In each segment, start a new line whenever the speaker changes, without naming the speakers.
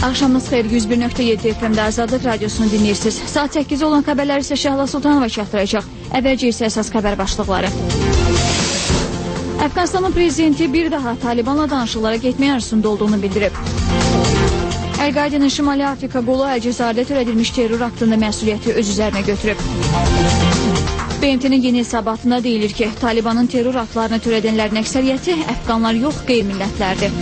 Axşamınız xeyir, 101.7 FM-də Azadlıq Radiosunu dinləyirsiniz. Saat 8 olan xəbərləri isə Şəhla Sultanova çatdıracaq. Əvvəlcə isə əsas xəbər başlıqları. Əfqanistanın prezidenti bir daha Talibanla danışıqlara getməyə arzusunda olduğunu bildirib. Əl-Qaidanın Şimali Afrika qolu Əlcəzairdə törədilmiş terror aktında məsuliyyəti öz üzərinə götürüb. BMT-nin yeni hesabatında deyilir ki, Talibanın terror aktlarını törədənlərin əksəriyyəti əfqanlar yox, qeyri-millətlərdir.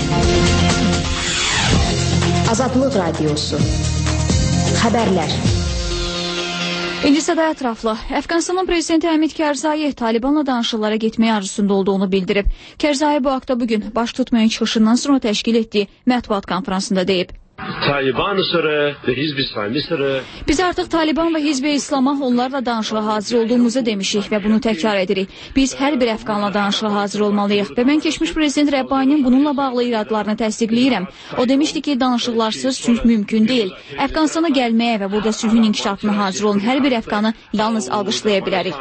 Azadlıq Radiosu. Xəbərlər.
İndi isə də ətraflı. Əfqanistanın prezidenti Həmid Kərzayi Talibanla danışıqlara getməyə arzusunda olduğunu bildirib. Kərzayi bu haqda bugün baş tutmayan çıxışından sonra təşkil etdiyi mətbuat konferansında deyib. Biz artıq Taliban və Hizb-i İslama onlarla danışığa hazır olduğumuzu demişik və bunu təkrar edirik. Biz hər bir əfqanla danışığa hazır olmalıyıq və mən keçmiş prezident Rəbbaninin bununla bağlı iradlarını təsdiqləyirəm. O demişdi ki, danışıqlarsız sülh mümkün deyil. Əfqanistana gəlməyə və burada sülhün inkişafına hazır olan hər bir əfqanı yalnız alqışlaya bilərik.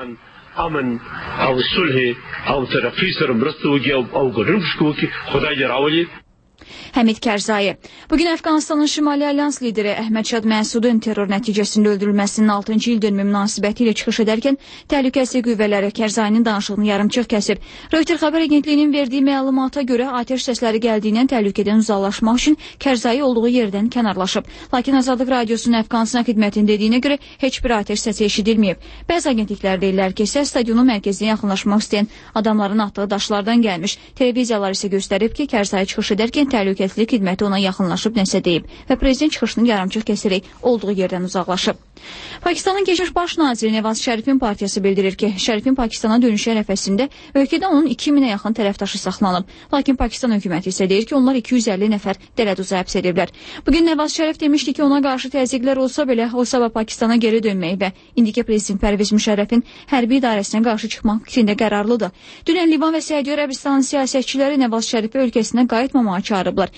Həmid Kərzayi. Bugün Əfqanistanın Şimali Alyans lideri Əhməd Şad Məsudun terror nəticəsində öldürülməsinin 6-cı il dönümü münasibəti ilə çıxış edərkən təhlükəsizlik qüvvələri Kərzayinin danışığını yarımçıq kəsib. Reuters xəbər agentliyinin verdiyi məlumata görə atəş səsləri gəldiyindən təhlükədən uzaqlaşmaq üçün Kərzayi olduğu yerdən kənarlaşıb. Lakin Azadlıq Radiosunun Əfqanistan xidmətinin dediyinə görə heç bir atəş səsi eşidilməyib. Bəzi agentliklər deyirlər ki, səs stadionun mərkəzinə yaxınlaşmaq istəyən adamların atdığı daşlardan gəlmiş. Televiziyalar isə göstərib ki, Kərzayi çıxış edərkən təhlükəsizlik xidməti ona yaxınlaşıb nəsə deyib və prezident çıxışını yarımçıq kəsirək olduğu yerdən uzaqlaşıb. Pakistanın keçmiş baş naziri Nevaz Şərifin partiyası bildirir ki, Şərifin Pakistana dönüşü ərəfəsində ölkədə onun 2000-ə yaxın tərəfdaşı saxlanıb. Lakin Pakistan hökuməti isə deyir ki, onlar 250 nəfər dələduza həbs ediblər. Bugün Nevaz Şərif demişdi ki, ona qarşı təzyiqlər olsa belə, o sabah Pakistana geri dönmək və indiki prezident Pərviz Müşərrəfin hərbi idarəsinə qarşı çıxmaq fikrində qərarlıdır. Dünən Livan və Səudiyyə Ərəbistanının siyasətçiləri Nevaz Şərifi ölkəsinə qayıtmamağa çağırıblar.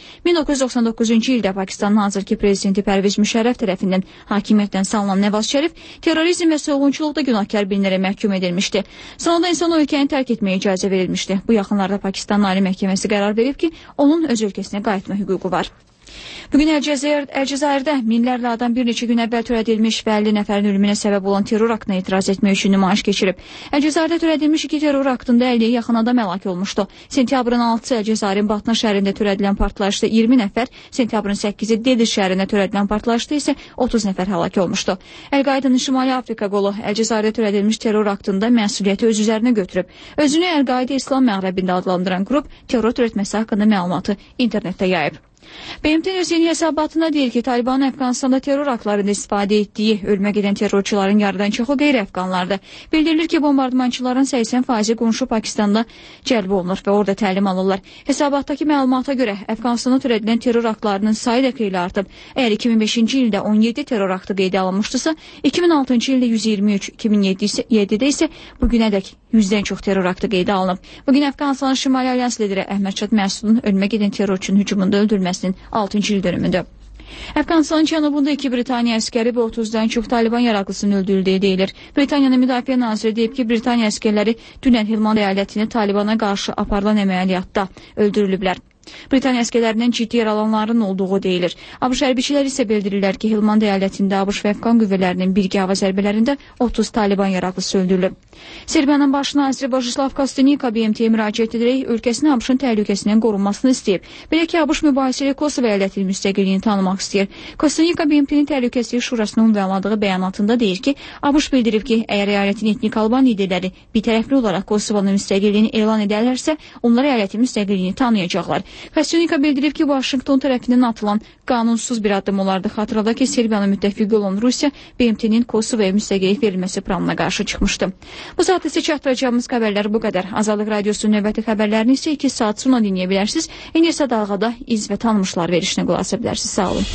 1999-cu ildə Pakistanın hazırki prezidenti Pərviz Müşərrəf tərəfindən hakimiyyətdən salınan Nevaz Şərif terrorizm və soyğunçuluqda günahkar bilinərək məhkum edilmişdi. Sonradan isə ona ölkəni tərk etməyə icazə verilmişdi. Bu yaxınlarda Pakistan Ali Məhkəməsi qərar verib ki, onun öz ölkəsinə qayıtma hüququ var. Bugün Əlcəzairdə minlərlə adam bir neçə gün əvvəl törədilmiş və 50 nəfərin ölümünə səbəb olan terror aktına etiraz etmək üçün nümayiş keçirib. Əlcəzairdə törədilmiş 2 terror aktında 50-yə yaxın adam həlak olmuşdu. Sentyabrın 6-sı Əlcəzairin Batna şəhərində törədilən partlayışda 20 nəfər, sentyabrın 8-i Dediz şəhərində törədilən partlayışda isə 30 nəfər həlak olmuşdu. Əl-Qaidanın Şimali Afrika qolu Əlcəzairdə törədilmiş terror aktında məsuliyyəti öz üzərinə götürüb. Özünü Əl-Qaida İslam məğrəbində adlandıran qrup terror törətməsi haqqında məlumatı internetdə yayıb. BMT-nin öz yeni hesabatında deyir ki, Talibanın Əfqanistanda terror aktlarında istifadə etdiyi ölmə gedən terrorçuların yarıdan çoxu qeyri-əfqanlardır. Bildirilir ki, bombardmançıların 80% qonşu Pakistanda cəlb olunur və orada təlim alırlar. Hesabatdakı məlumata görə Əfqanistanda törədilən terror aktlarının sayı da xeyli artıb. Əgər 2005-ci ildə 17 terror aktı qeydə alınmışdısa, 2006-cı ildə 123, 2007-də isə bugünədək 100-dən çox terror aktı qeydə alınıb. Bugün Əfqanistanın Şimali Alyans lideri Əhməd Şad Məsudun ölmə gedən terrorçunun hücumunda öldürülməsinin 6-cı il dönümüdür. Əfqanistanın cənubunda 2 Britaniya əskəri və 30-dan çox Taliban yaraqlısının öldürüldüyü deyilir. Britaniyanın müdafiə naziri deyib ki, Britaniya əskərləri dünən Helmand əyalətini Talibana qarşı aparılan əməliyyatda öldürülüblər. Britaniya əskərlərindən ciddi yaralananların olduğu deyilir. ABŞ hərbiçilər isə bildirirlər ki, Helmand əyalətində ABŞ və Əfqan qüvvələrinin birgə hava zərbələrində 30 Taliban yaraqlısı öldürülüb. Serbiyanın baş naziri Bojislav Kostunica BMT-yə müraciət edərək ölkəsinin ABŞ-ın təhlükəsindən qorunmasını istəyib. Belə ki, ABŞ mübahisəli Kosovo əyalətinin müstəqilliyini tanımaq istəyir. Kostunica BMT-nin Təhlükəsizlik Şurasının ünvanladığı bəyanatında deyir ki, ABŞ bildirib ki, əgər əyalətin etnik Alban liderləri bitərəfli olaraq Kosovonun müstəqilliyini elan edərlərsə, onlar əyalətin müstəqilliyini tanıyacaqlar. Kostunica bildirib ki, Vaşinqton tərəfindən atılan qanunsuz bir addım olardı. Xatırladaq ki, Serbiyanın müttəfiqi olan Rusiya BMT-nin Kosovoya müstəqillik verilməsi planına qarşı çıxmışdı. Bu saat isə çatdıracağımız xəbərlər bu qədər. Azadlıq Radiosunun növbəti xəbərlərini isə 2 saat sonra dinləyə bilərsiniz. İndi isə dalğada iz və tanımışlar verişinə qulaq asa bilərsiniz. Sağ olun.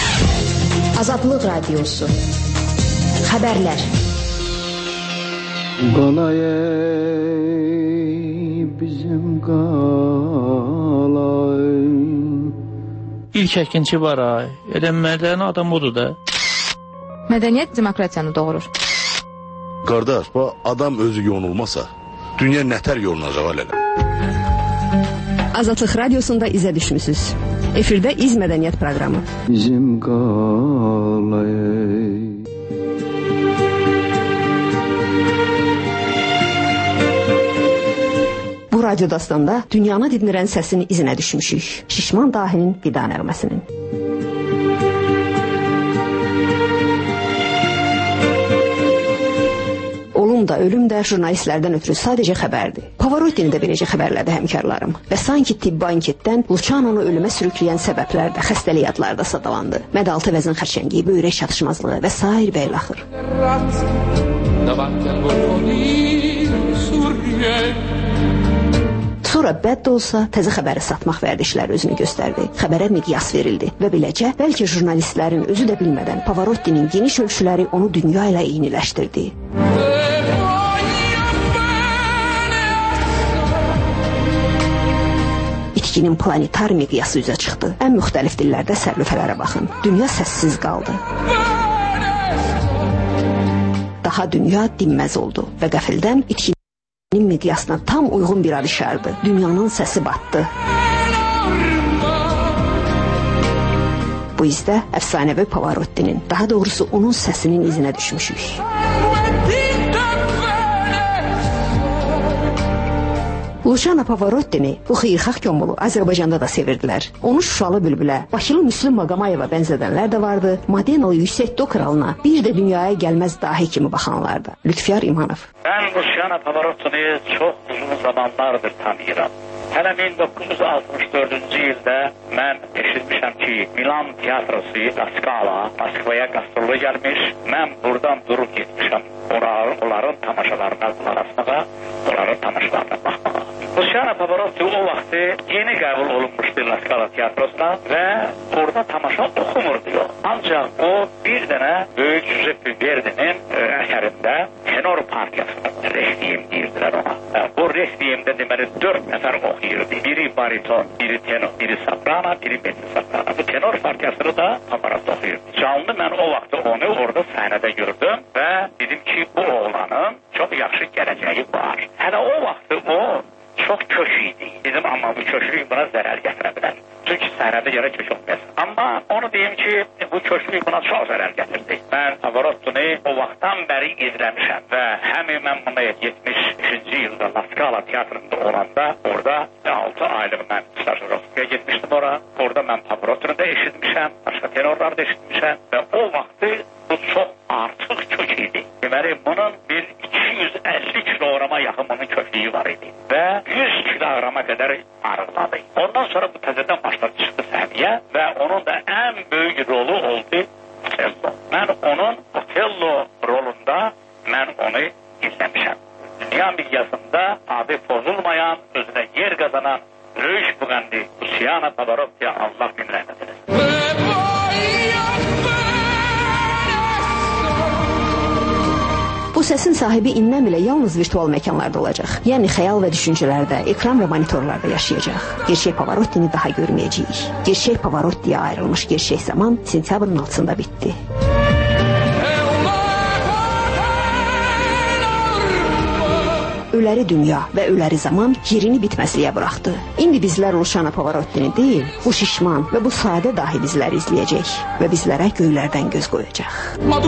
Azadlıq Radiosu. Xəbərlər.
Qalay bizim qalay. İlk əkinçi var ay. Elə mədəni adam odur da.
Mədəniyyət demokratiyanı doğurur.
Qardaş, bu adam özü yonulmasa, dünya nətər yolunacaq elələ?
Azadlıq Radiosunda izə düşmüsünüz. Efirdə İz Mədəniyyət proqramı.
Bizim qalay.
Bu radyo dastanda dünyanı dinləyən səsin izinə düşmüşük. Şişman dahinin vida nəğməsinin. Olum da, ölüm də jurnalistlərdən ötürü sadəcə xəbərdir. Pavarottini də beləcə xəbərlədi həmkarlarım. Və sanki tibbi anketdən Luciano'nu ölümə sürükləyən səbəblər də xəstəlik adları da sadalandı. Mədaltı vəzin xərçəngiyi, böyrək çatışmazlığı və sair bəylaxır. Sonra bəd də olsa təzə xəbəri satmaq vərdişləri özünü göstərdi. Xəbərə miqyas verildi və beləcə bəlkə jurnalistlərin özü də bilmədən Pavarottinin geniş ölçüləri onu dünya ilə eyniləşdirdi. İtkinin planetar miqyası üzə çıxdı. Ən müxtəlif dillərdə sərlüfələrə baxın. Dünya səssiz qaldı. Daha dünya dinməz oldu və qəfildən itkinin miqyasına tam uyğun bir ad işardı. Dünyanın səsi batdı. Bu izdə əfsanəvi Pavarottinin, daha doğrusu onun səsinin izinə düşmüşük. Luciano Pavarottini bu xeyirxah kömulu Azərbaycanda da sevirdilər. Onu Şuşalı bülbülə, Bakılı Müslüm Maqamayeva bənzədənlər də vardı. Madenalı Yüksək Do kralına, bir də dünyaya gəlməz dahi kimi baxanlar da. Lütfiyar İmanov.
Ben Luciano Pavarottini çox uzun zamanlardır tanıyıram. Hələ 1964-cü ildə mən eşitmişəm ki, Milan tiyatrosu La Scala Moskvaya qastrolya gəlmiş. Mən buradan durub getmişəm onların tamaşalarına qulaq asmağa, onların tamaşalarına baxmağa. Luciano Pavarotti o vaxtı yeni qəbul olunmuşdu La Scala tiyatrosuna və orada tamaşa oxumurdu yox. Ancaq o bir dənə böyük Giuseppe Verdi'nin əsərində tenor partiyasını requiem deyirdilər ona. Bu requiemdə deməli 4 nəfər oxuyurdu. Biri bariton, biri tenor, biri soprano, biri mezzo soprano. Bu tenor partiyasını da Pavarotti oxuyurdu. Canlı mən o vaxtı onu orada səhnədə gördüm və dedim ki, bu oğlanın çox yaxşı gələcəyi var. Hələ o vaxtı o çox kök idi. Dedim, amma bu köklük buna zərər gətirə bilər. Çünki səhnədə yerə kök olmayasın. Amma onu deyim ki, bu köklük buna çox zərər gətirdi. Mən Pavarottini o vaxtdan bəri izləmişəm və həmin mən bunu 73-cü ildə La Scala tiyatrında olanda orada 6 aylıq mən stajirovkaya getmişdim ora. Orada mən Pavarottini də eşitmişəm, başqa tenorlar da eşitmişəm və o vaxtı bu çox artıq kök idi. Deməli, bunun bir 250 kilograma yaxın bunun köklüyü var idi və 100 kilograma qədər arıqladı. Ondan sonra bu təzədən başladı çıxdı səhnəyə və onun da ən böyük rolu oldu Otello. Mən onun Otello rolunda mən onu izləmişəm. Dünya miqyasında adı pozulmayan, özünə yer qazanan böyük müğənni Luciano Pavarotti'yə Allah minnet edir.
Bu səsin sahibi indən belə yalnız virtual məkanlarda olacaq. Yəni xəyal və düşüncələrdə, ekran və monitorlarda yaşayacaq. Gerçək Pavarottini daha görməyəcəyik. Gerçək Pavarotti'yə ayrılmış gerçək zaman sentyabrın 6-sında bitdi. Öləri dünya və öləri zaman yerini bitməzliyə buraxdı. İndi bizlər Luciano Pavarottini deyil, bu şişman və bu sadə dahi bizləri izləyəcək və bizlərə göylərdən göz qoyacaq.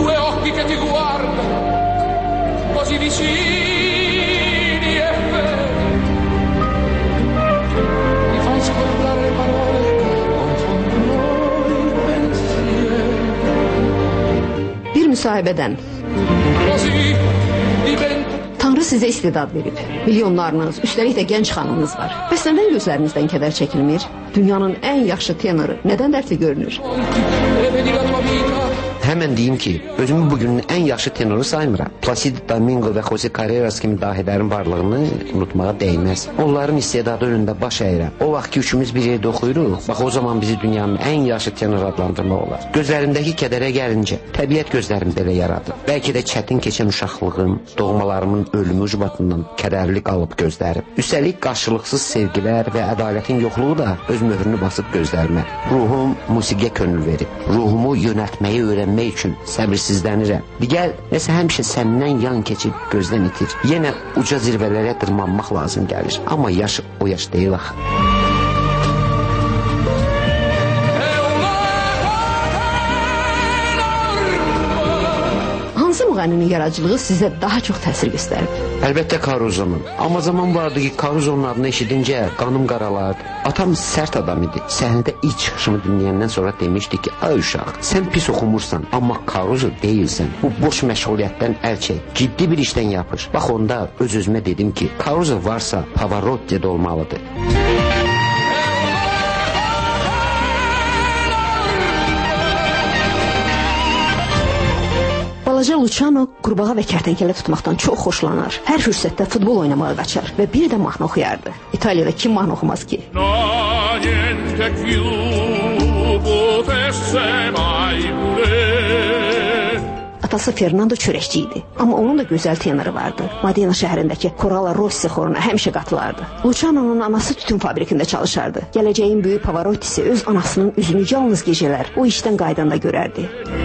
Così vicini e veri, mi fai scordare le parole, confondono i pensieri. Bir müsahibədən Tanrı sizə istedad verib. Milyonlarınız, üstəlik də gənc xanımınız var. Bəs nədən gözlərinizdən kədər çəkilmir? Dünyanın ən yaxşı tenoru nədən dərdli görünür?
Həmən deyim ki, özümü bugünün ən yaxşı tenoru saymıram. Placido Domingo və Jose Carreras kimi dahilərin varlığını unutmağa dəyməz. Onların istedadı önündə baş əyirəm. O vaxt ki, üçümüz bir yerdə oxuyuruq, bax o zaman bizi dünyanın ən yaxşı tenoru adlandırmaq olar. Gözlərimdəki kədərə gəlincə, təbiət gözlərimdə elə yaradır. Bəlkə də çətin keçən uşaqlığım, doğmalarımın ölümü ucbatından kədərli qalıb gözlərim. Üstəlik qarşılıqsız sevgilər və ədalətin yoxluğu da öz möhrünü basıb gözlərimə. Ruhum musiqiyə könül verib. Ruhumu yönəltməyi öyrənmək üçün səbirsizlənirəm. Digər, nəsə həmişə səndən yan keçib gözdən itir. Yenə uca zirvələrə dırmanmaq lazım gəlir. Amma yaş o yaş deyil axı.
müğənninin yaradıcılığı sizə daha çox təsir göstərib?
Əlbəttə Karuzonun. Amma zaman vardı ki, Karuzonun adını eşidincə qanım qaralardı. Atam sərt adam idi. Səhnədə ilk çıxışımı dinləyəndən sonra demişdi ki, ay uşaq, sən pis oxumursan, amma Karuzo deyilsən. Bu boş məşğuliyyətdən əl çək, ciddi bir işdən yapış. Bax onda öz-özümə dedim ki, Karuzo varsa Pavarotti də olmalıdır.
Balaca Luciano qurbağa və kərtənkələ tutmaqdan çox xoşlanar. Hər fürsətdə futbol oynamağa qaçar və bir də mahnı oxuyardı. İtaliyada kim mahnı oxumaz ki? Atası Fernando çörəkçi idi, amma onun da gözəl tenoru vardı. Modena şəhərindəki Coralla Rossi xoruna həmişə qatılardı. Luciano'nun anası tütün fabrikində çalışardı. Gələcəyin böyük Pavarottisi öz anasının üzünü yalnız gecələr o işdən qaydanda görərdi.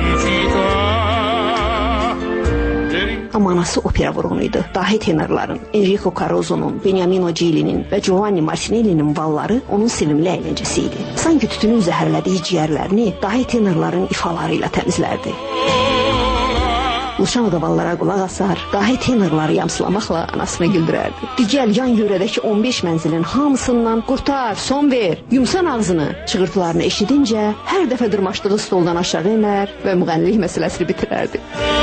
Amma anası opera vurğunuydu. Dahi tenorların, Enrico Caruso'nun, Beniamino Gilli'nin və Giovanni Martinelli'nin valları onun sevimli əyləncəsi idi. Sanki tütünün zəhərlədiyi ciyərlərini dahi tenorların ifaları ilə təmizlərdi. Luciano da vallara qulaq asar, dahi tenorları yamsılamaqla anasını güldürərdi. Digəl yan yörədəki 15 mənzilin hamısından qurtar, son ver, yumsan ağzını çığırtılarını eşidincə hər dəfə dırmaşdığı stoldan aşağı iner və müğənnilik məsələsini bitirərdi.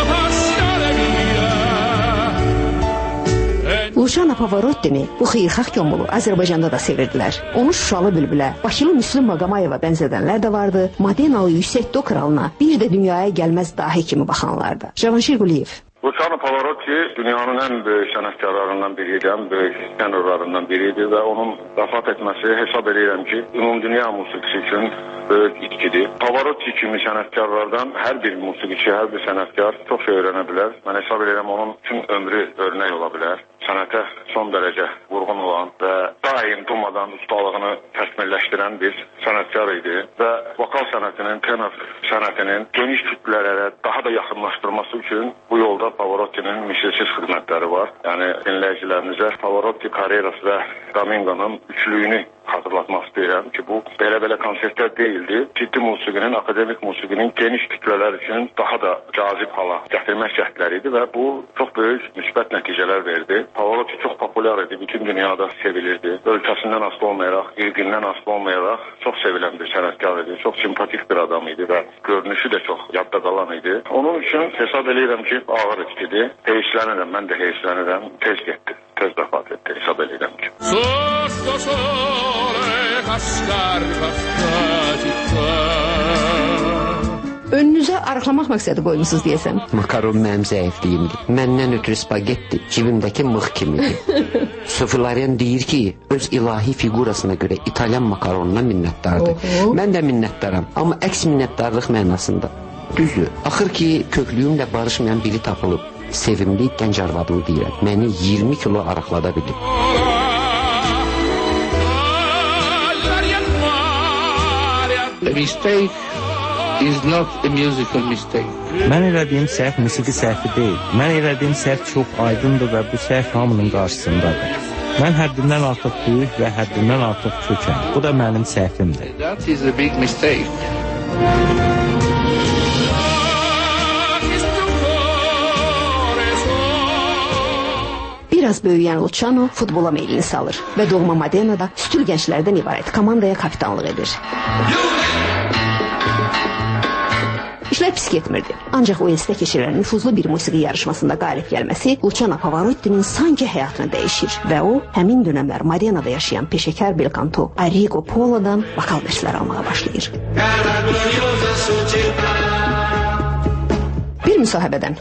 Luciano Pavarottini bu xeyirxah gömulu Azərbaycanda da sevirdilər. Onu Şuşalı bülbülə, Bakılı Müslüm Maqamayeva bənzədənlər də vardı. Modenalı yüksək do kralına bir də dünyaya gəlməz dahi kimi baxanlar da. Cavanşir Quliyev.
Luciano Pavarotti dünyanın ən böyük sənətkarlarından biriydi, ən böyük tenorlarından biriydi və onun vəfat etməsi hesab edirəm ki, ümumdünya musiqisi üçün böyük itkidir. Pavarotti kimi sənətkarlardan hər bir musiqiçi, hər bir sənətkar çox şey öyrənə bilər. Mən hesab edirəm onun üçün ömrü örnək ola bilər. Sənətə son dərəcə vurğun olan və daim durmadan ustalığını təkmilləşdirən bir sənətkar idi və vokal sənətinin, tenor sənətinin geniş kütlələrə daha da yaxınlaşdırması üçün bu yolda Pavarottinin misilsiz xidmətləri var. Yəni dinləyicilərimizə Pavarotti, Carreras və Domingo'nun üçlüyünü xatırlatmaq istəyirəm ki, bu belə konsertlər deyildi. Ciddi musiqinin, akademik musiqinin geniş kütlələr üçün daha da cazib hala gətirmək cəhdləri idi və bu çox böyük müsbət nəticələr verdi. Pavarotti çox populyar idi, bütün dünyada sevilirdi. Ölkəsindən asılı olmayaraq, irqindən asılı olmayaraq çox sevilən bir sənətkar idi. Çox simpatik bir adam idi və görünüşü də çox yadda qalan idi. Onun üçün hesab edirəm ki, ağır itkidir. Heyslənirəm, mən də heyslənirəm. Tez getdi, tez vəfat etdi, hesab edirəm ki.
Önünüzə arıqlamaq məqsədi qoymusunuz deyəsəm.
Makaron mənim zəifliyimdir. Məndən ötürü spagetti cibimdəki mıx kimidir. Sofilarian deyir ki, öz ilahi figurasına görə İtalyan makaronuna minnətdardır. Mən də minnətdaram, amma əks minnətdarlıq mənasında. Düzdür, axır ki, köklüyümlə barışmayan biri tapılıb. Sevimli gənc arvadımı deyirəm. Məni 20 kilo arıqlada bilib.
The mistake is not a musical mistake. Mən elədiyim səhv musiqi səhvi deyil. Mən elədiyim səhv çox aydındır və bu səhv hamının qarşısındadır. Mən həddindən artıq böyük və həddindən artıq kökəm. Bu da mənim səhvimdir. That is a big mistake.
Biraz böyüyən Luciano futbola meylini salır və doğma Modena'da stül gənclərdən ibarət komandaya kapitanlıq edir. İşlər pis getmirdi. Ancaq OES-də keçirilən nüfuzlu bir musiqi yarışmasında qalib gəlməsi Luciano Pavarottinin sanki həyatını dəyişir və o, həmin dönəmlər Modena'da yaşayan peşəkar belkanto Arrigo Polo'dan vokal dərslər almağa başlayır. Bir müsahibədən.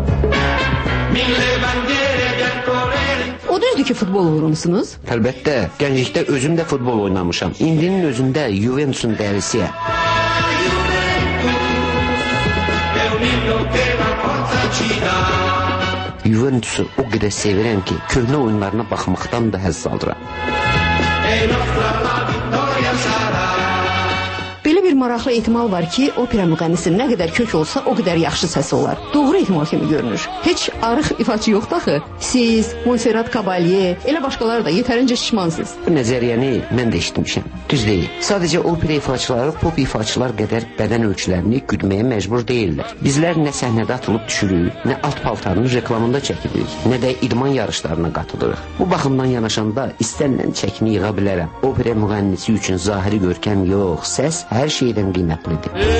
O düzdür ki, futbol vururmusunuz?
Əlbəttə, gənclikdə özüm də futbol oynamışam. İndinin özündə Juventus'un dərisiyəm. Juventus'u o qədər sevirəm ki, köhnə oyunlarına baxmaqdan da həzz alıram.
Belə bir maraqlı ehtimal var ki, opera müğənnisi nə qədər kök olsa, o qədər yaxşı səsi olar. Doğru ehtimal kimi görünür. Heç arıq ifaçı yoxdur axı. Siz, Montserrat Caballé, elə başqaları da yetərincə şişmansınız.
Bu nəzəriyyəni mən də eşitmişəm. Düz deyil. Sadəcə opera ifaçıları pop ifaçılar qədər bədən ölçülərini güdməyə məcbur deyirlər. Bizlər nə səhnədə atılıb düşürük, nə alt paltarının reklamında çəkilik, nə də idman yarışlarına qatılırıq. Bu baxımdan yanaşanda istənilən çəkini yığa bilərəm. Opera müğənnisi üçün zahiri görkəm yox, səs hər şeydən qiymətlidir.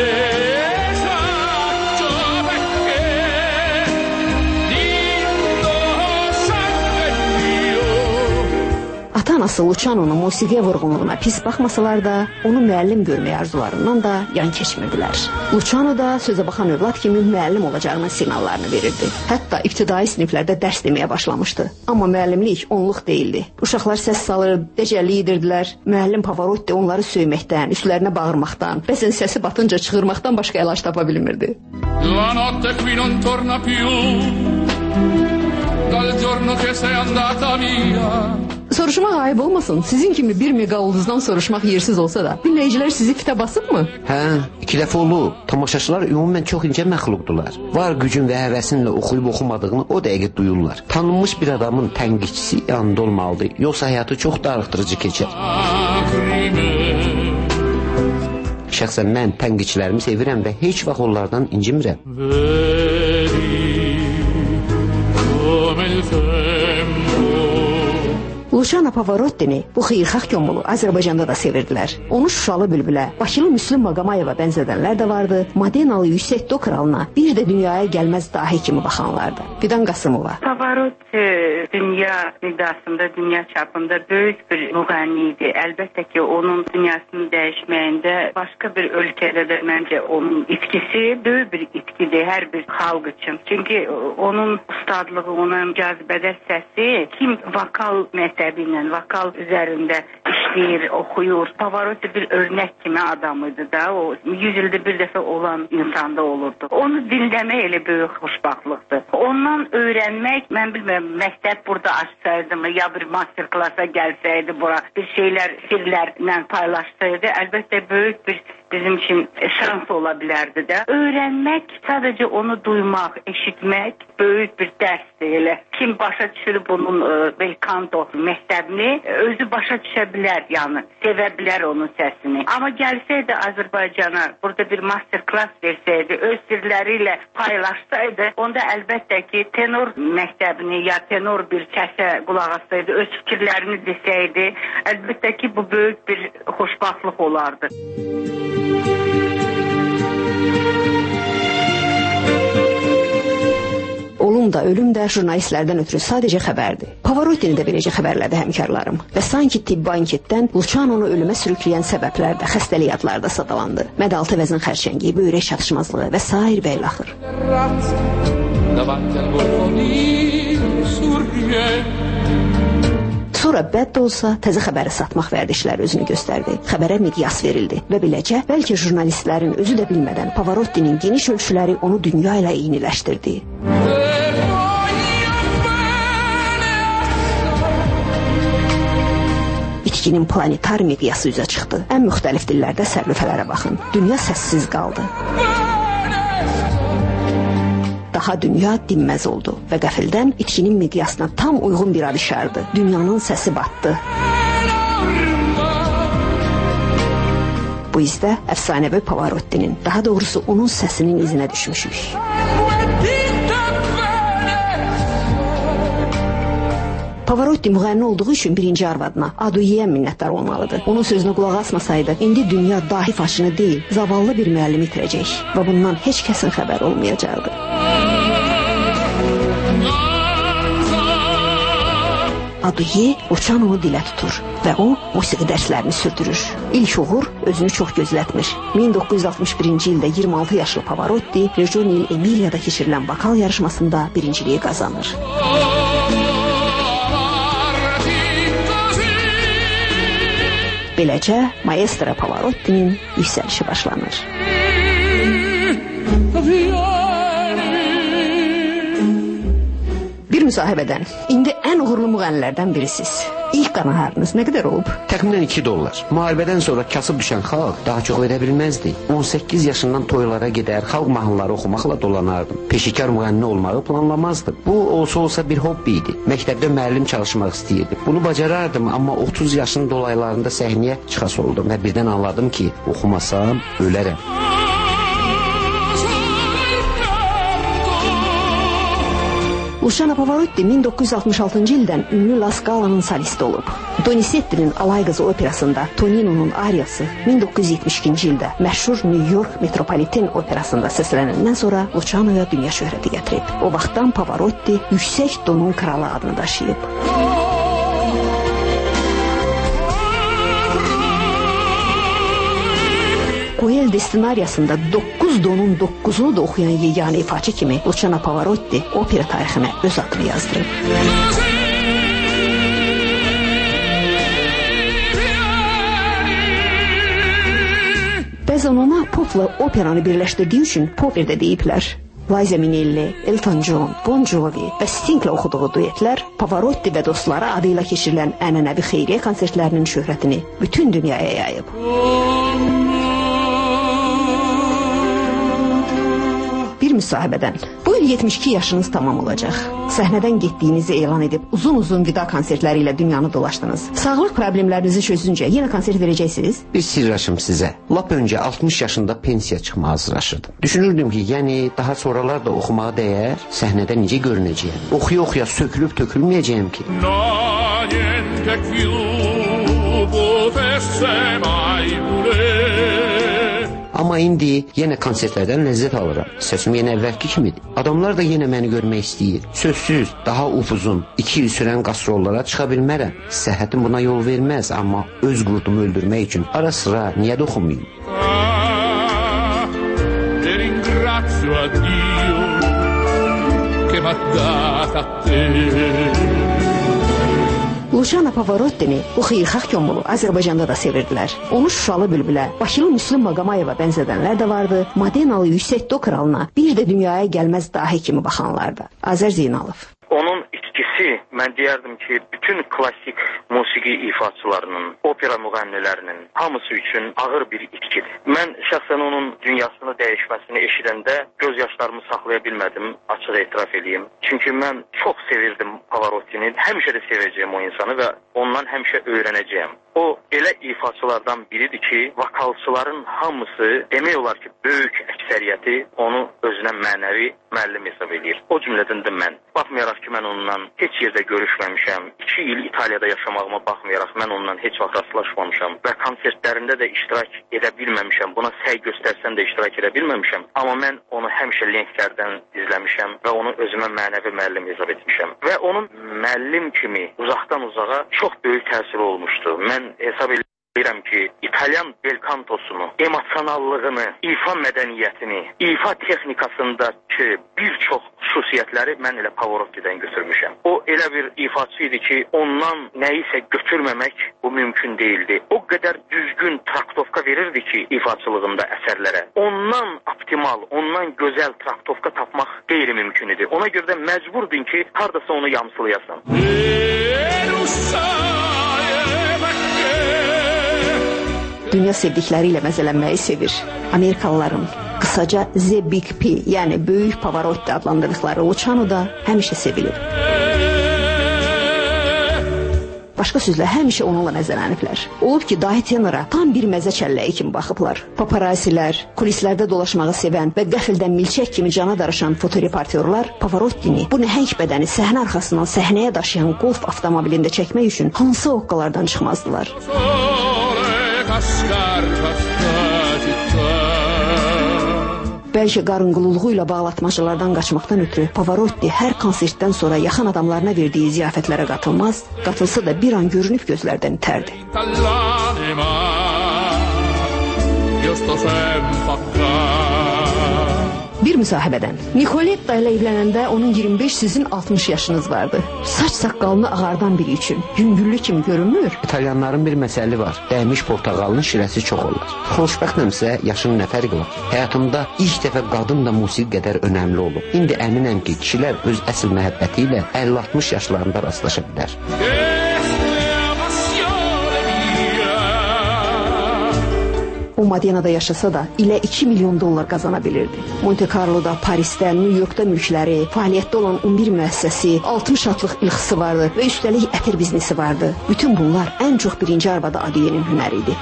Ata-anası Luciano'nun musiqiyə vurğunluğuna pis baxmasalar da, onu müəllim görməyə arzularından da yan keçmirdilər. Luciano da sözə baxan övlad kimi müəllim olacağının siqnallarını verirdi. Hətta ibtidai siniflərdə dərs deməyə başlamışdı. Amma müəllimlik onluq deyildi. Uşaqlar səs salır, dəcəllik edirdilər. Müəllim Pavarotti onları söyməkdən, üstlərinə bağırmaqdan, bəzən səsi batınca çığırmaqdan başqa əlac tapa bilmirdi.
La notte qui non torna più dal giorno che sei andata via.
Soruşmaq ayıb olmasın. Sizin kimi bir mega ulduzdan soruşmaq yersiz olsa da, dinləyicilər sizi fitə basıb mı?
Hə, 2 dəfə olub. Tamaşaçılar ümumən çox incə məxluqdular. Var gücün və həvəsinlə oxuyub oxumadığını o dəqiqə duyurlar. Tanınmış bir adamın tənqidçisi yanında olmalıdır. Yoxsa həyatı çox darıxdırıcı keçər. Şəxsən mən tənqidçilərimi sevirəm və heç vaxt onlardan incimirəm.
Luciano Pavarottini bu xeyirxah gömulu Azərbaycanda da sevirdilər. Onu Şuşalı bülbülə, Bakılı Müslüm Maqamayeva bənzədənlər də vardı. Madenalı yüksək do kralına bir də dünyaya gəlməz dahi kimi baxanlardı. Fidan Qasımova.
Pavarotti dünya miqyasında, dünya çapında böyük bir müğənni idi. Əlbəttə ki, onun dünyasını dəyişməyində başqa bir ölkədə də məncə onun itkisi böyük bir itkidir hər bir xalq üçün. Çünki onun ustadlığı, onun cazibədar səsi, kim vokal məktəbiylə, vokal üzərində işləyir, oxuyur. Pavarotti bir örnək kimi adam idi da, o 100 ildə bir dəfə olan insanda olurdu. Onu dinləmək elə böyük xoşbaxtlıqdır. Ondan öyrənmək, mən bilmirəm, məktəb burada açsaydı mı, ya bir master klasa gəlsəydi bura, bir şeylər, sirlərlə paylaşsaydı, əlbəttə böyük bir bizim üçün şans ola bilərdi də. Öyrənmək, sadəcə onu duymaq, eşitmək böyük bir dərsdir elə. Kim başa düşürüb onun bel kanto məktəbini, özü başa düşə bilər, yəni sevə bilər onun səsini. Amma gəlsəydi Azərbaycana, burada bir master class versəydi, öz sirləri ilə paylaşsaydı, onda əlbəttə ki, tenor məktəbini ya tenor bir səsə qulaq assaydı, öz fikirlərini desəydi, əlbəttə ki, bu böyük bir xoşbaxtlıq olardı.
Olum da, ölüm də jurnalistlərdən ötürü sadəcə xəbərdir. Pavarottini də beləcə xəbərlədi həmkarlarım. Və sanki tibbi anketdən Luciano'nu ölümə sürükləyən səbəblər də, xəstəlik adları da sadalandı. Mədaltı vəzin xərçəngi, böyrək çatışmazlığı və sair və ilaxır. Sonra bəd də olsa, təzə xəbəri satmaq vərdişləri özünü göstərdi. Xəbərə miqyas verildi və beləcə, bəlkə jurnalistlərin özü də bilmədən Pavarottinin geniş ölçüləri onu dünya ilə eyniləşdirdi. İtkinin planetar miqyası üzə çıxdı. Ən müxtəlif dillərdə sərlüfələrə baxın. Dünya səssiz qaldı. Daha dünya dinməz oldu və qəfildən itkinin miqyasına tam uyğun bir ad işardı. Dünyanın səsi batdı. Bu izdə əfsanəvi Pavarottinin, daha doğrusu onun səsinin izinə düşmüşük. Pavarotti müğənni olduğu üçün birinci arvadına, Aduye'yə minnətdar olmalıdır. Onun sözünə qulaq asmasaydı, indi dünya dahi faşını deyil, zavallı bir müəllim itirəcək və bundan heç kəsin xəbər olmayacaqdı. Aduye Luciano'nu dilə tutur və o musiqi dərslərini sürdürür. İlk uğur özünü çox gözlətmir. 1961-ci ildə 26 yaşlı Pavarotti Regione Emilia'da keçirilən vokal yarışmasında birinciliyi qazanır. Beləcə maestro Pavarottinin yüksəlişi başlanır. Bir müsahibədən, indi ən uğurlu müğənnilərdən birisiz. İlk qanaharınız nə qədər olub?
Təxminən $2. Müharibədən sonra kasıb düşən xalq daha çox verə bilməzdi. 18 yaşından toylara gedər, xalq mahnıları oxumaqla dolanardım. Peşəkar müğənni olmağı planlamazdım. Bu olsa bir hobbi idi. Məktəbdə müəllim çalışmaq istəyirdim. Bunu bacarardım, amma 30 yaşın dolaylarında səhnəyə çıxas oldum və birdən anladım ki, oxumasam ölərəm.
Luciano Pavarotti 1966-cı ildən ünlü La Scala'nın solisti olub. Donizetti'nin Alay Qızı operasında Tonino'nun ariyası 1972-ci ildə məşhur New York Metropolitan operasında səslənəndən sonra Luciano'ya dünya şöhrəti gətirib. O vaxtdan Pavarotti yüksək donun kralı adını daşıyıb. Coel Destinariasında 9 donun 9'unu da oxuyan yeganə ifaçı kimi Luciano Pavarotti opera tarixinə öz adını yazdırıb. Bəzən ona popla operanı birləşdirdiyi üçün poper də deyiblər. Liza Minnelli, Elton John, Bon Jovi və Stinglə oxuduğu duetlər Pavarotti və dostları adıyla keçirilən ənənəvi xeyriyyə konsertlərinin şöhrətini bütün dünyaya yayıb. Bir müsahibədən. Bu il 72 yaşınız tamam olacaq. Səhnədən getdiyinizi elan edib uzun-uzun vida konsertləri ilə dünyanı dolaşdınız. Sağlıq problemlərinizi çözüncə yenə konsert verəcəksiniz?
Bir sirr açım sizə. Lap öncə 60 yaşında pensiya çıxmağa hazırlaşırdım. Düşünürdüm ki, yəni daha sonralar da oxumağa dəyər, səhnədə necə görünəcəyəm. Oxuya-oxuya sökülüb tökülməyəcəyəm ki. Amma indi yenə konsertlərdən ləzzət alıram. Səsim yenə əvvəlki kimidir. Adamlar da yenə məni görmək istəyir. Sözsüz, daha upuzun, 2 il sürən qastrollara çıxa bilmərəm. Səhhətim buna yol verməz, amma öz qurdumu öldürmək üçün ara sıra niyə də oxumayım?
Luciano Pavarottini bu xeyirxah kömulu Azərbaycanda da sevirdilər. Onu Şuşalı bülbülə, Bakılı Müslüm Maqamayeva bənzədənlər də vardı. Madenalı yüksək do kralına bir də dünyaya gəlməz dahi kimi baxanlar da. Azər Zeynalov.
Onun itkisi, mən deyərdim ki, bütün klassik musiqi ifaçılarının, opera müğənnilərinin hamısı üçün ağır bir itkidir. Mən şəxsən onun dünyasını dəyişməsini eşidəndə göz yaşlarımı saxlaya bilmədim, açıq etiraf edeyim. Çünki mən çox sevirdim Pavarottini, həmişə də sevəcəyim o insanı və ondan həmişə öyrənəcəyim. O elə ifaçılardan biridir ki, vokalçıların hamısı demək olar ki, böyük əksəriyyəti onu özünə mənəvi müəllim hesab edir. O cümlədən də mən. Baxmayaraq ki, mən ondan heç yerdə görüşməmişəm. 2 il İtaliyada yaşamağıma baxmayaraq mən ondan heç vaxt rastlaşmamışam və konsertlərində də iştirak edə bilməmişəm. Buna səy göstərsən də iştirak edə bilməmişəm. Amma mən onu həmişə lenklərdən izləmişəm və onu özümə mənəvi müəllim hesab etmişəm. Və onun müəllim kimi uzaqdan uzağa çox böyük təsiri olmuşdu. Mən hesab edirəm ki, İtalyan belkantosunu, emosionallığını, ifa mədəniyyətini, ifa texnikasındakı bir çox xüsusiyyətləri mən elə Pavarotti'dən götürmüşəm. O elə bir ifaçı idi ki, ondan nəyisə götürməmək bu mümkün değildi. O qədər düzgün traktovka verirdi ki, ifaçılığında əsərlərə. Ondan optimal, ondan gözəl traktovka tapmaq qeyri-mümkün idi. Ona görə də məcburdun ki, hardasa onu yamsılayasan.
Dünya sevdikləri ilə məzələnməyi sevir. Amerikalıların qısaca The Big P, yəni Böyük Pavarotti adlandırdıqları Luciano da həmişə sevilib. Başqa sözlə, həmişə onunla məzələniblər. Olub ki, dahi tenora tam bir məzə çəlləyi kimi baxıblar. Paparazilər, kulislərdə dolaşmağı sevən və qəfildən milçək kimi cana darışan fotoreportyorlar Pavarottini bu nəhəng bədəni səhnə arxasından səhnəyə daşıyan golf avtomobilində çəkmək üçün hansı oqqalardan çıxmazdılar. Bəlkə qarınqululuğu ilə bağlatmacılardan qaçmaqdan ötürü Pavarotti hər konsertdən sonra yaxın adamlarına verdiyi ziyafətlərə qatılmaz, qatılsa da bir an görünüb gözlərdən itərdi. Bir müsahibədən. Nicoletta ilə evlənəndə onun 25, sizin 60 yaşınız vardı. Saç saqqalını ağardan biri üçün yüngüllü kimi görünmür.
İtalyanların bir məsəli var. Dəymiş portağalının şirəsi çox olur. Xoşbəxtləmsə yaşının nə fərqi var? Həyatımda ilk dəfə qadın da musiqi qədər önəmli olub. İndi əminəm ki, kişilər öz əsl məhəbbəti ilə 50-60 yaşlarında rastlaşa bilər.
O Madianada yaşasa da ilə $2 milyon qazana bilirdi. Monte Carlo'da, Paris'də, New York'da mülkləri, fəaliyyətdə olan 11 müəssisəsi, 60 atlıq ilxısı vardı və üstəlik ətir biznesi vardı. Bütün bunlar ən çox birinci arvada Adiye'nin hünəri idi.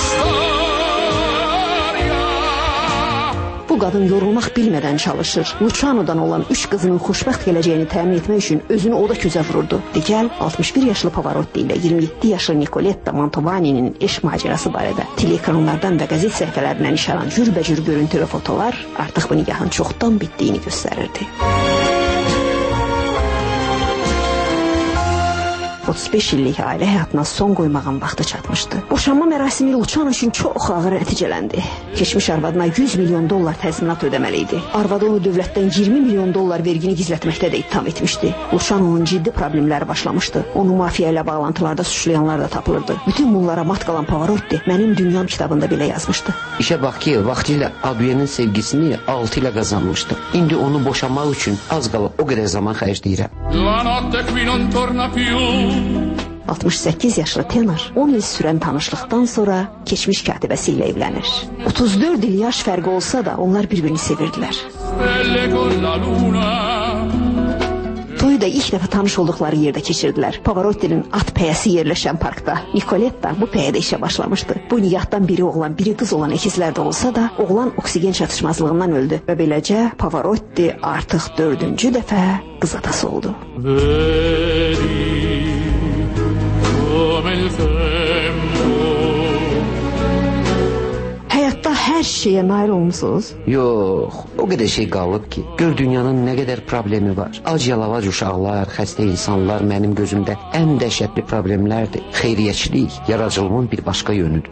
Bu qadın yorulmaq bilmədən çalışır. Luciano'dan olan 3 qızının xoşbəxt gələcəyini təmin etmək üçün özünü o da közə vururdu. Digəl 61 yaşlı Pavarotti ilə 27 yaşlı Nicoletta Mantovani'nin eşq macerası barədə teleekranlardan və qəzet səhifələrindən işaran cürbəcür görüntü və fotolar artıq bu nigahın çoxdan bitdiyini göstərirdi. 35 illik ailə həyatına son qoymağın vaxtı çatmışdı. Boşanma mərasimi Luciano üçün çox ağır nəticələndi. Keçmiş arvadına $100 milyon təzminat ödəməli idi. Arvadı onu dövlətdən $20 milyon vergini gizlətməkdə də ittiham etmişdi. Luciano'nun ciddi problemləri başlamışdı. Onu mafiya ilə bağlantılarda suçlayanlar da tapılırdı. Bütün bunlara mat qalan Pavarotti Mənim Dünyam kitabında belə yazmışdı.
İşə bax ki, vaxtilə Adiye'nin sevgisini 6 ilə qazanmışdı. İndi onu boşanmaq üçün az qalıb o qədər zaman xərcləyirəm.
68 yaşlı tenor 10 il sürən tanışlıqdan sonra keçmiş katibəsi ilə evlənir. 34 il yaş fərqi olsa da onlar bir-birini sevirdilər. Toyu da ilk dəfə tanış olduqları yerdə keçirdilər. Pavarotti'nin at pəyəsi yerləşən parkda. Nicoletta bu pəyədə işə başlamışdı. Bu nigahdan biri oğlan, biri qız olan ikizlər də olsa da oğlan oksigen çatışmazlığından öldü və beləcə Pavarotti artıq 4-cü dəfə qız atası oldu. Həyatda hər şeyə nail olmusunuz?
Yox, o qədər şey qalıb ki, gör dünyanın nə qədər problemi var. Ac-yalavac uşaqlar, xəstə insanlar mənim gözümdə ən dəhşətli problemlərdir. Xeyriyyəçilik yaradıcılığın bir başqa yönüdür.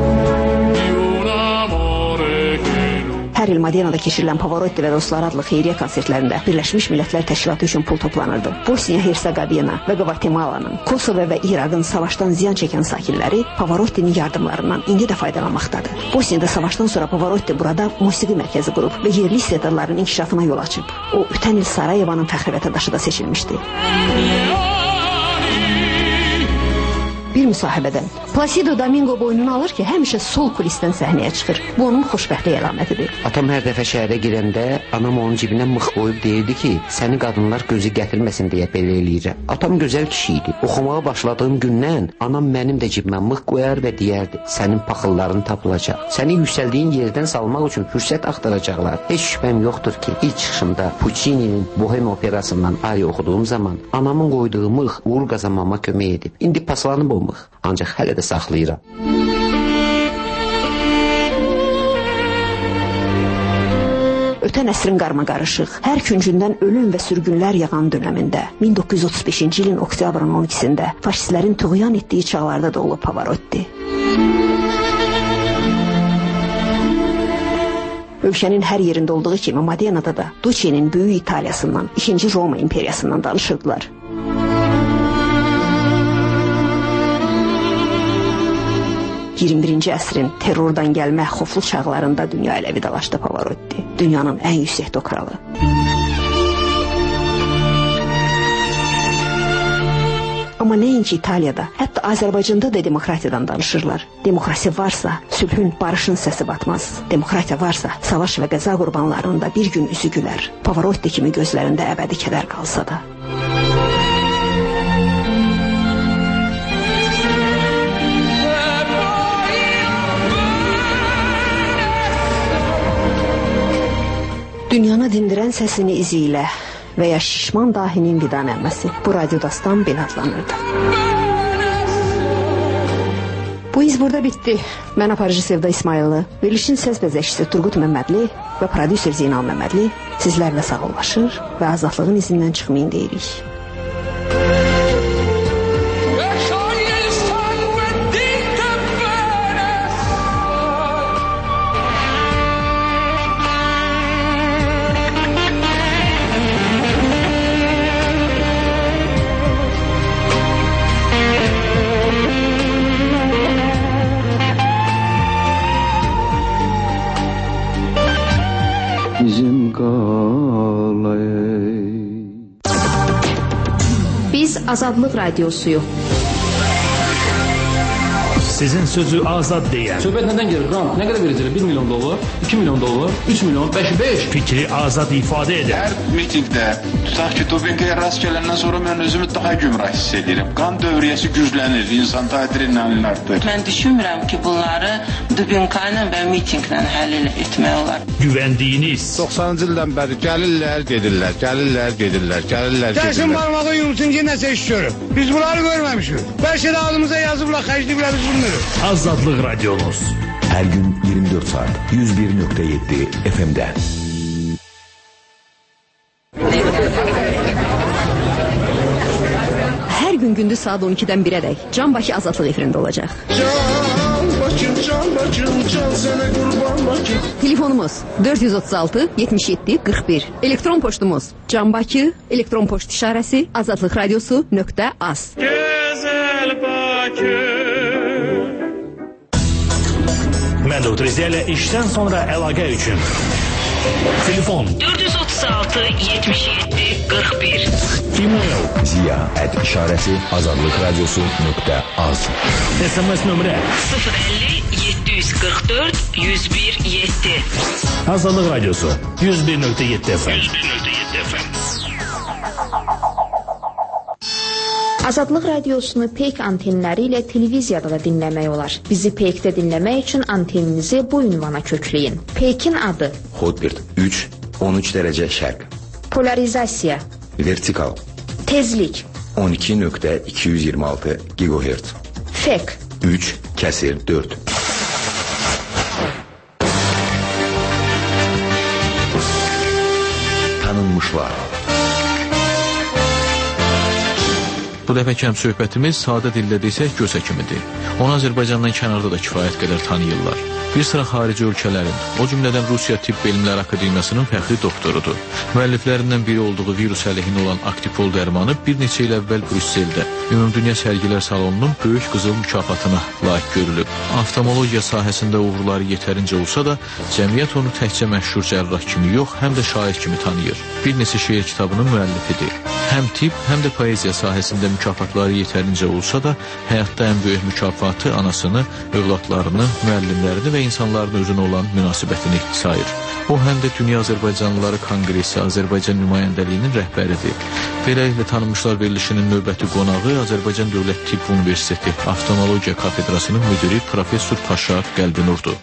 Hər il Madianada keçirilən Pavarotti və dostları adlı xeyriyyə konsertlərində Birləşmiş Millətlər Təşkilatı üçün pul toplanırdı. Bosniya-Hersegovina və Qvatemalanın, Kosovo və İraqın savaşdan ziyan çəkən sakinləri Pavarottinin yardımlarından indi də faydalanmaqdadır. Bosniyada savaşdan sonra Pavarotti burada musiqi mərkəzi qurub və yerli istedadların inkişafına yol açıb. O, ötən il Sarayevanın fəxri vətəndaşı da seçilmişdi. Bir müsahibədən Placido Domingo boynunu alır ki, həmişə sol kulisdən səhnəyə çıxır. Bu onun xoşbəxtlik əlamətidir.
Atam hər dəfə şəhərə girəndə anam onun cibinə mıx qoyub deyirdi ki, səni qadınlar gözü gətirməsin deyə belə eləyirəm. Atam gözəl kişi idi. Oxumağa başladığım gündən anam mənim də cibimə mıx qoyar və deyərdi, sənin paxılların tapılacaq. Səni yüksəldiyin yerdən salmaq üçün fürsət axtaracaqlar. Heç şübhəm yoxdur ki, ilk çıxışımda Puccini'nin Bohem operasından aria oxuduğum zaman anamın qoyduğu mıx uğur qazanmama kömək edib. İndi paslanıb o mıx, ancaq hələ də saxlayıram.
Ötən əsrin qarmaqarışıq, hər küncündən ölüm və sürgünlər yağan dönəmində 1935-ci ilin oktyabrın 12-sində faşistlərin tuğyan etdiyi çağlarda da olub Pavarotti. Ölkənin hər yerində olduğu kimi Madianada da Duce'nin Böyük İtaliyasından, 2. Roma imperiyasından danışırdılar. əsrin terrordan gəlmə xoflu çağlarında dünya ilə vidalaşdı Pavarotti. Dünyanın ən yüksək kralı. Amma nəinki İtaliyada, hətta Azərbaycanda da demokratiyadan danışırlar. Demokrasiya varsa, sülhün, barışın səsi batmaz. Demokratiya varsa, savaş və qəza qurbanlarında bir gün üzü gülər. Pavarotti kimi gözlərində əbədi kədər qalsa da. Dünyanı dindirən səsini izi ilə və ya şişman dahinin vida nəğməsi bu radiodastan belə adlanırdı. Bu iz burada bitdi. Mən aparıcı Sevda İsmayılı, verilişin səs bəzəkçisi Turqut Məmmədli və prodüser Zeynal Məmmədli sizlərlə sağollaşır və azadlığın izindən çıxmayın deyirik.
Biz Azadlıq Radiosuyuq.
Sizin sözü azad deyən.
Söhbət nədən gelir? Grant nə qədər verəcəklər? 1 milyon dollar, 2 milyon dollar, 3 milyon, 5.
Fikri azad ifadə edən.
Hər mitingdə tutaq ki, dopinqə rast gələndən sonra mən özümü daha gümrah hiss edirəm. Qan dövriyyəsi güclənir, insanda adrenalin artır.
Mən düşünmürəm ki, bunları dopinqla və mitinqlə həll etmək olar.
Güvəndiyiniz.
90-cı ildən bəri gəlirlər, gedirlər, gəlirlər, gedirlər, gəlirlər, gedirlər.
Gəlsin barmağı yumsun ki, nəsə iş görür. Biz bunları görməmişik. Bəlkə də ağzımıza yazıblar, xərcliyiblər biz bunları.
Azadlıq Radiomuz.
Her gün 24 saat 101.7 FM'de.
Her gün gündüz saat 12'den 1'e dek Can Bakı Azadlıq efirində olacaq.
Can sənə qurban Bakı.
Telefonumuz 436 77 41. Elektron poçtumuz canbakı, elektron poçt işarəsi azadlıqradiosu.az.
Gözəl Bakı.
Məhdud Rizə ilə işdən sonra əlaqə üçün. Telefon
436 77 41.
E-mail
ziya@işarəsi azadlıqradiosu.az.
SMS nömrə
050 744 101 7.
Azadlıq Radiosu 101.7 FM.
Azadlıq Radiosunu Peyk antenləri ilə televiziyada da dinləmək olar. Bizi Peykdə dinləmək üçün anteninizi bu ünvana kökləyin. Peykin adı
Hotbird 3 13 dərəcə şərq.
Polarizasiya,
Vertikal
tezlik,
12.226 GHz.
fek,
3/4. Tanınmışlar.
Bu dəfəki söhbətimiz sadə dillə desək göz həkimidir. Onu Azərbaycandan kənarda da kifayət qədər tanıyırlar. Bir sıra xarici ölkələrin, o cümlədən Rusiya Tibb Elmlər Akademiyasının fəxri doktorudur. Müəlliflərindən biri olduğu virus əleyhinə olan Aktipol dərmanı bir neçə il əvvəl Brüsseldə Ümumdünya Sərgilər Salonunun böyük qızıl mükafatına layiq görülüb. Oftalmologiya sahəsində uğurları yetərincə olsa da, cəmiyyət onu təkcə məşhur cərrah kimi yox, həm də şair kimi tanıyır. Bir neçə şeir kitabının müəllifidir. Həm tibb, həm də poeziya sahəsində mükafatları yetərincə olsa da, həyatda ən böyük mükafatı anasını, övladlarını, müəllimlərini və insanların özünə olan münasibətini sayır. O, həm də Dünya Azərbaycanlıları Konqresi Azərbaycan nümayəndəliyinin rəhbəridir. Beləliklə, tanınmışlar verilişinin növbəti qonağı Azərbaycan Dövlət Tibb Universiteti Oftalmologiya Kafedrasının müdiri Professor Paşa Qəlbinurdur.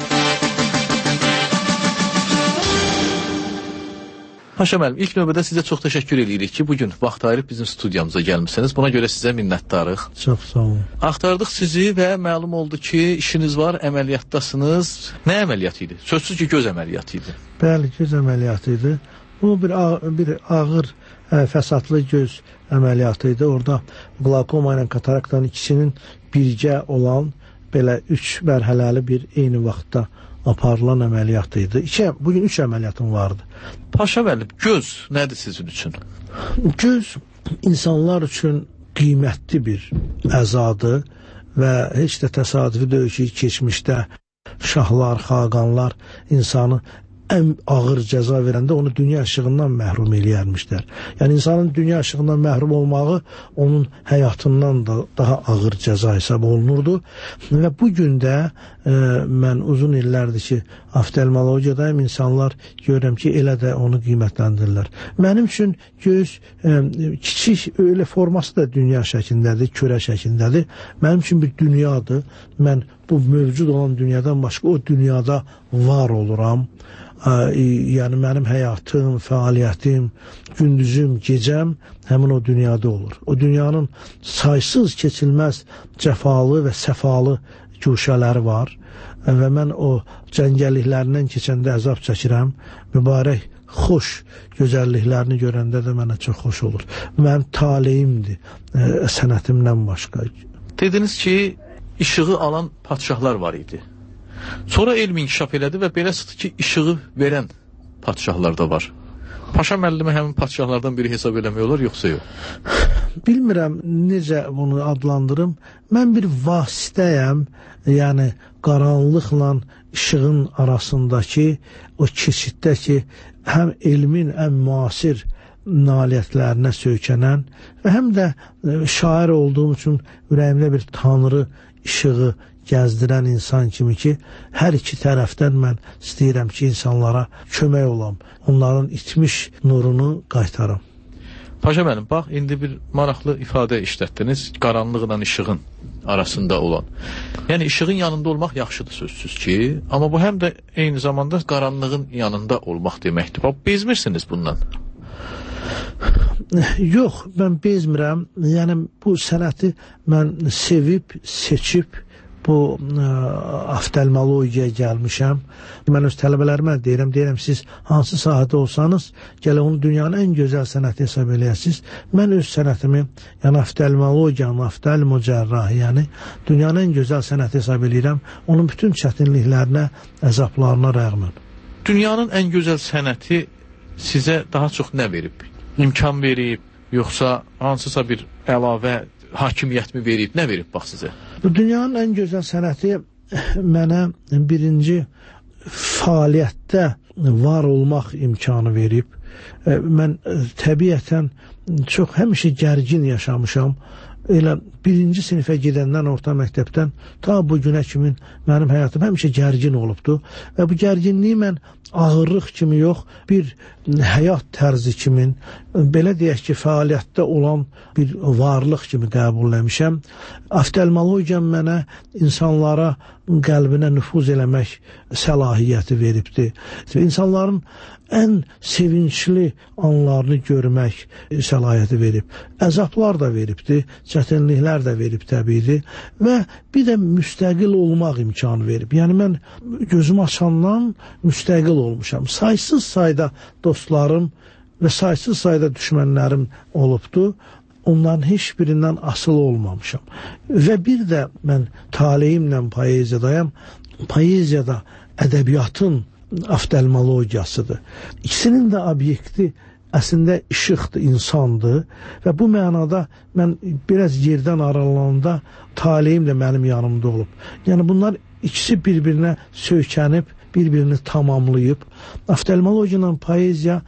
Paşa müəllim, ilk növbədə sizə çox təşəkkür edirik ki, bugün vaxt ayırıb bizim studiyamıza gəlmişsiniz. Buna görə sizə minnətdarıq.
Çox sağ olun.
Axtardıq sizi və məlum oldu ki, işiniz var, əməliyyatdasınız. Nə əməliyyatı idi? Sözsüz ki, göz əməliyyatı idi.
Bəli, göz əməliyyatı idi. Bu bir ağır fəsadlı göz əməliyyatı idi. Orada qlakoma ilə kataraktanın ikisinin birgə olan belə 3 mərhələli bir eyni vaxtda aparılan əməliyyatı idi. Bugün 3 əməliyyatım vardı.
Paşa müəllim, göz nədir sizin üçün?
Göz insanlar üçün qiymətli bir əzadır və heç də təsadüfi deyil ki, keçmişdə şahlar, xaqanlar insanı ən ağır cəza verəndə onu dünya işığından məhrum eləyərmişlər. Yəni insanın dünya işığından məhrum olmağı onun həyatından da daha ağır cəza hesab olunurdu. Və bugün də mən uzun illərdir ki, oftalmologiyadayım, insanlar görürəm ki, elə də onu qiymətləndirirlər. Mənim üçün göz kiçik, öyle forması da dünya şəklindədir, kürə şəklindədir. Mənim üçün bir dünyadır. Mən bu mövcud olan dünyadan başqa o dünyada var oluram. Yəni mənim həyatım, fəaliyyətim, gündüzüm, gecəm həmin o dünyada olur. O dünyanın saysız keçilməz cəfalı və səfalı güşələri var və mən o cəngəlliklərindən keçəndə əzab çəkirəm. Mübarək, xoş gözəlliklərini görəndə də mənə çox xoş olur. Mənim taleyimdir sənətimdən başqa.
Dediniz ki, işığı alan padşahlar var idi. Sonra elm inkişaf elədi və belə çıxdı ki, işığı verən padşahlar da var. Paşa müəllimi həmin padşahlardan biri hesab eləmək olar, yoxsa yox?
Bilmirəm necə bunu adlandırım. Mən bir vasitəyəm, yəni qaranlıqla işığın arasındakı o keçiddə ki, həm elmin ən müasir nailiyyətlərinə söykənən və həm də şair olduğum üçün ürəyimdə bir tanrı işığı gəzdirən insan kimi ki, hər iki tərəfdən mən istəyirəm ki, insanlara kömək olam, onların itmiş nurunu qaytaram.
Paşa mənim, bax, indi bir maraqlı ifadə işlətdiniz, qaranlıqla işığın arasında olan. Yəni, işığın yanında olmaq yaxşıdır sözsüz ki, amma bu həm də eyni zamanda qaranlığın yanında olmaq deməkdir. Bax, bezmirsiniz bundan?
Yox, mən bezmirəm. Yəni, bu sənəti mən sevib, seçib, bu oftalmologiyaya gəlmişəm. Mən öz tələbələrimə deyirəm, siz hansı sahədə olsanız, gələ onu dünyanın ən gözəl sənəti hesab eləyəsiniz. Mən öz sənətimi, yəni oftalmologiyanın, oftalmocərrahi, yəni dünyanın ən gözəl sənəti hesab eləyirəm. Onun bütün çətinliklərinə, əzablarına rəğmən.
Dünyanın ən gözəl sənəti sizə daha çox nə verib? İmkan verib, yoxsa hansısa bir əlavə hakimiyyətmi verib, nə verib bax sizə?
Bu dünyanın ən gözəl sənəti mənə birinci fəaliyyətdə var olmaq imkanı verib. Mən təbiətən çox həmişə gərgin yaşamışam. Elə birinci sinifə gedəndən orta məktəbdən ta bu günə kimi mənim həyatım həmişə gərgin olubdu. Və bu gərginliyi mən ağırlıq kimi yox, bir həyat tərzi kimi, belə deyək ki, fəaliyyətdə olan bir varlıq kimi qəbul etmişəm. Oftalmologiyam mənə insanlara qəlbinə nüfuz eləmək səlahiyyəti veribdir. İnsanların ən sevincli anlarını görmək səlahiyyəti verib. Əzablar da veribdir, çətinliklər də verib təbiidir və bir də müstəqil olmaq imkanı verib. Yəni mən gözümü açandan müstəqil olmuşam. Saysız sayda dostlarım və saysız sayda düşmənlərim olubdu. Onların heç birindən asılı olmamışam. Və bir də mən taleyimlə poeziyadayam. Poeziyada ədəbiyyatın oftalmologiyasıdır. İkisinin də obyekti əslində işıqdır, insandır və bu mənada mən biraz yerdən aralananda taleyim də mənim yanımda olub. Yəni bunlar ikisi bir-birinə söykənib, bir-birini tamamlayıb. Oftalmologiya poeziya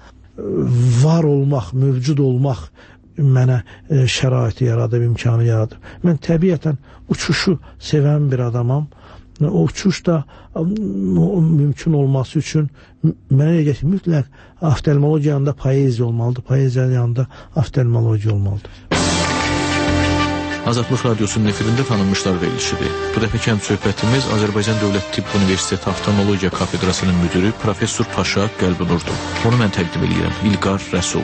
var olmaq, mövcud olmaq mənə şəraiti yaradıb, imkanı yaradıb. Mən təbiətən uçuşu sevən bir adamam. O uçuş da mümkün olması üçün mənə gəlir ki, mütləq oftalmologiya yanında poeziya olmalıdır, poeziyanın yanında oftalmologiya olmalıdır.
Azadlıq Radiosunun efirində tanınmışlar verilişidir. Bu dəfəki söhbətimiz Azərbaycan Dövlət Tibb Universiteti Oftalmologiya Kafedrasının müdürü Professor Paşa Qəlbinurdur. Onu mən təqdim edirəm, İlqar Rəsul.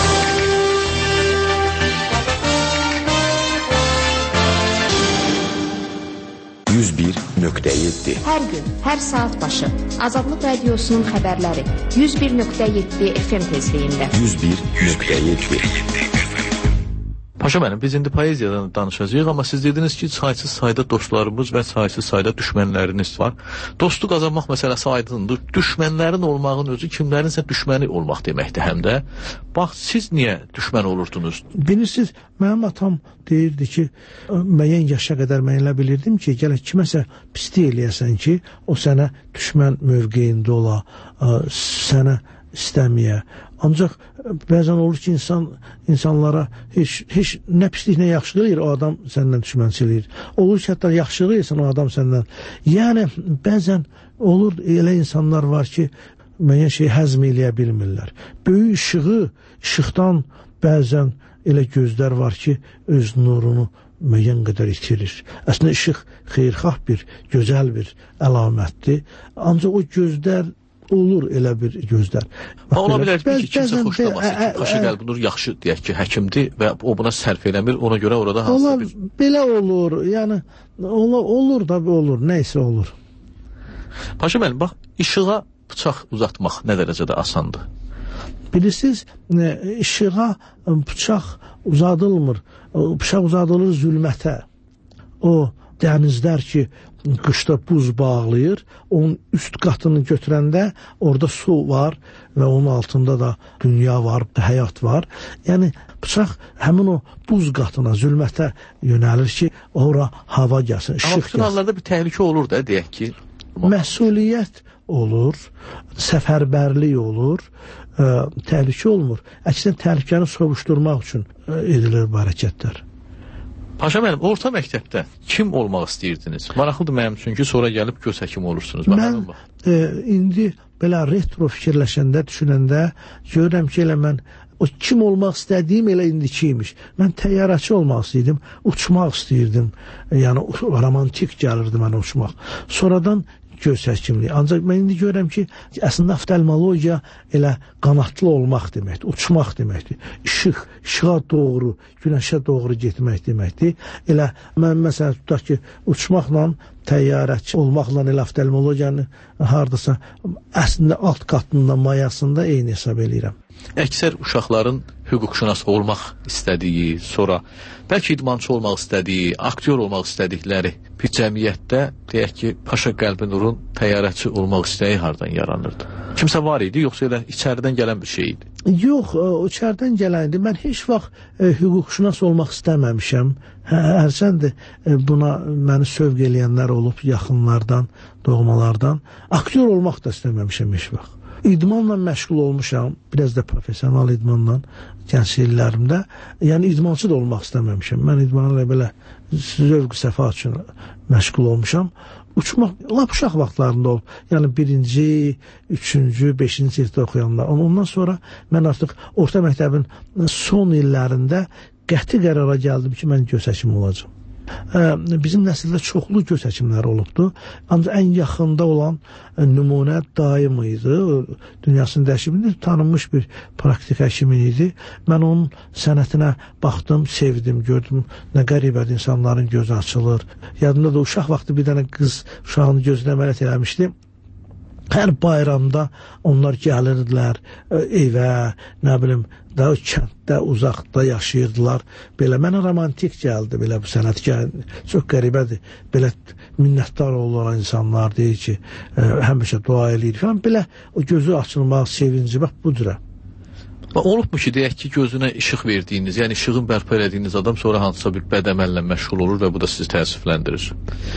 Hər gün, hər saat başı Azadlıq Radiosunun xəbərləri 101.7 FM tezliyində.
101.7.
Paşa mənim, biz indi poeziyadan danışacağıq, amma siz dediniz ki, saysız sayda dostlarımız və saysız sayda düşmənləriniz var. Dostu qazanmaq məsələsi aydındır. Düşmənlərin olmağın özü kimlərinsə düşməni olmaq deməkdir həm də. Bax, siz niyə düşmən olurdunuz?
Bilirsiniz, mənim atam deyirdi ki, müəyyən yaşa qədər mən elə bilirdim ki, gələ kiməsə pislik eləyəsən ki, o sənə düşmən mövqeyində ola, sənə istəməyə. Ancaq bəzən olur ki, insanlara heç nə pislik, nə yaxşılıq eləyir, o adam səndən düşmənçilik. Olur ki, hətta yaxşılıq eləyirsən, o adam səndən. Yəni, bəzən olur, elə insanlar var ki, müəyyən şeyi həzm eləyə bilmirlər. Böyük işıqdan bəzən elə gözlər var ki, öz nurunu müəyyən qədər itirir. Əslində, işıq xeyirxah bir, gözəl bir əlamətdir. Ancaq o gözlər olur elə bir gözlər.
Ola bilər ki, kimsə xoşlaması ki, Paşa Qəlbinur yaxşı deyək ki, həkimdir və o buna sərf eləmir, ona görə orada hansısa bir...
Belə olur, yəni olur da olur, neysə olur.
Paşa mənim, bax, işığa bıçaq uzatmaq nə dərəcədə asandır?
Bilirsiniz, işığa bıçaq uzadılmır, bıçaq uzadılır zülmətə. O dənizlər ki, qışda buz bağlayır, onun üst qatını götürəndə orada su var və onun altında da dünya var, həyat var. Yəni, bıçaq həmin o buz qatına, zülmətə yönəlir ki, ora hava gəlsin, işıq gəlsin.
Amma bütün hallarda bir təhlükə olur da, deyək ki.
Məsuliyyət olur, səfərbərlik olur, təhlükə olmur. Əksinə, təhlükəni sovuşdurmaq üçün edilir bu hərəkətlər. Paşa mənim, bax, işığa bıçaq uzatmaq nə dərəcədə asandır? Bilirsiniz, mənim atam deyirdi ki, müəyyən yaşa qədər mən elə bilirdim ki, gələ kiməsə pislik eləyəsən ki, o sənə düşmənçilik. Olur ki, hətta yaxşılıq eləyirsən, o adam səndən. Yəni, bəzən olur, elə insanlar var ki, müəyyən şeyi həzm eləyə bilmirlər. Böyük işıqdan bəzən elə
Paşa müəllim, orta məktəbdə kim olmaq istəyirdiniz? Maraqlıdır mənim üçün ki, sonra gəlib göz həkimi olursunuz.
Mən indi belə retro fikirləşəndə, düşünəndə görürəm ki, elə mən o kim olmaq istədiyim elə indikiymiş. Mən təyyarəçi olmaq istəyirdim, uçmaq istəyirdim. Yəni romantik gəlirdi mənə uçmaq. Sonradan göz həkimliyi. Ancaq mən indi görürəm ki, əslində oftalmologiya elə qanatlı olmaq deməkdir, uçmaq deməkdir. İşığa doğru, günəşə doğru getmək deməkdir. Elə mən məsələn tutaq ki, uçmaqla, təyyarəçi olmaqla elə oftalmologiyanı hardasa əslində alt qatında, mayasında eyni hesab eləyirəm.
Əksər uşaqların hüquqşünas olmaq istədiyi, sonra bəlkə idmançı olmaq istədiyi, aktyor olmaq istədikləri bir cəmiyyətdə, deyək ki, Paşa Qəlbinurun təyyarəçi olmaq istəyi hardan yaranırdı? Kimsə var idi, yoxsa elə içəridən gələn bir şey idi?
Yox, içəridən gələn idi. Mən heç vaxt hüquqşünas olmaq istəməmişəm. Hərçənd buna məni sövq eləyənlər olub, yaxınlardan, doğmalardan. Aktyor olmaq da istəməmişəm heç vaxt. İdmanla məşğul olmuşam, biraz da professional idmanla gənc illərimdə. Yəni idmançı da olmaq istəməmişəm. Mən idmanla belə zövq səfa üçün məşğul olmuşam. Uçmaq lap uşaq vaxtlarında olub. Yəni 1-ci, 3-cü, 5-ci sinifdə oxuyanda. Ondan sonra mən artıq orta məktəbin son illərində qəti qərara gəldim ki, mən göz həkimi olacağam. Bizim nəsildə çoxlu göz həkimləri olubdu. Ancaq ən yaxında olan nümunə daim idi. Dünyasını dəyişimində tanınmış bir praktik həkim idi. Mən onun sənətinə baxdım, sevdim, gördüm. Nə qəribədir, insanların gözü açılır. Yadımda da uşaq vaxtı bir dənə qız uşağını gözünə əməliyyat eləmişdi. Hər bayramda onlar gəlirdilər evə, nə bilim, daha kənddə, uzaqda yaşayırdılar. Belə mənə romantik gəldi belə bu sənət. Çox qəribədir. Belə minnətdar olan insanlar deyir ki, həmişə dua eləyir falan. Belə o gözü açılmaq, sevinci, bax bu cürə.
Olubmu ki, deyək ki, gözünə işıq verdiyiniz, yəni işığın bərpa elədiyiniz adam sonra hansısa bir bəd əməllə məşğul olur və bu da sizi təəssüfləndirir?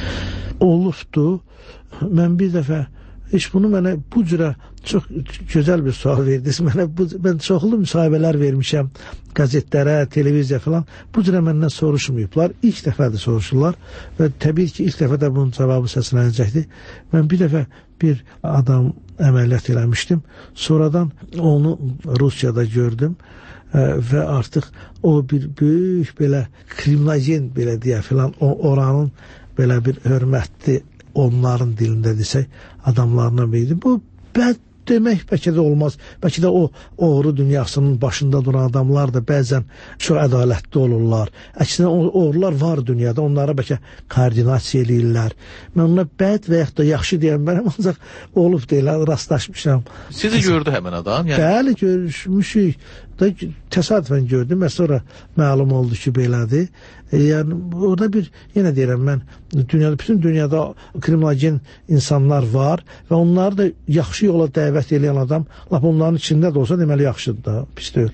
Olubdu. Mən bir dəfə heç bunu mənə bu cürə çox gözəl bir sual verdiniz. Mən çoxlu müsahibələr vermişəm qəzetlərə, televiziya falan. Bu cürə məndən soruşmayıblar. İlk dəfədir soruşurlar və təbii ki, ilk dəfə də bunun cavabı səslənəcəkdir. Mən bir dəfə bir adam əməliyyat eləmişdim. Sonradan onu Rusiyada gördüm və artıq o bir böyük belə krimnogen belə deyə filan oranın belə bir hörmətli onların dilində desək adamlarına biridir. Bu bəd demək bəlkə də olmaz. Bəlkə də o oğru dünyasının başında duran adamlar da bəzən çox ədalətli olurlar. Əksinə oğrular var dünyada, onlara bəlkə koordinasiya eləyirlər. Mən ona bəd və yaxud da yaxşı deyəm bənəm, ancaq olub deyil, rastlaşmışam.
Sizi gördü həmin adam?
Bəli, görüşmüşük. Təsadüfən gördüm və sonra məlum oldu ki, belədir. Yəni, orada bir, yenə deyirəm mən, bütün dünyada kriminogen insanlar var və onları da yaxşı yola dəvət edən adam, lap onların içində də olsa deməli yaxşıdır da, pis deyil.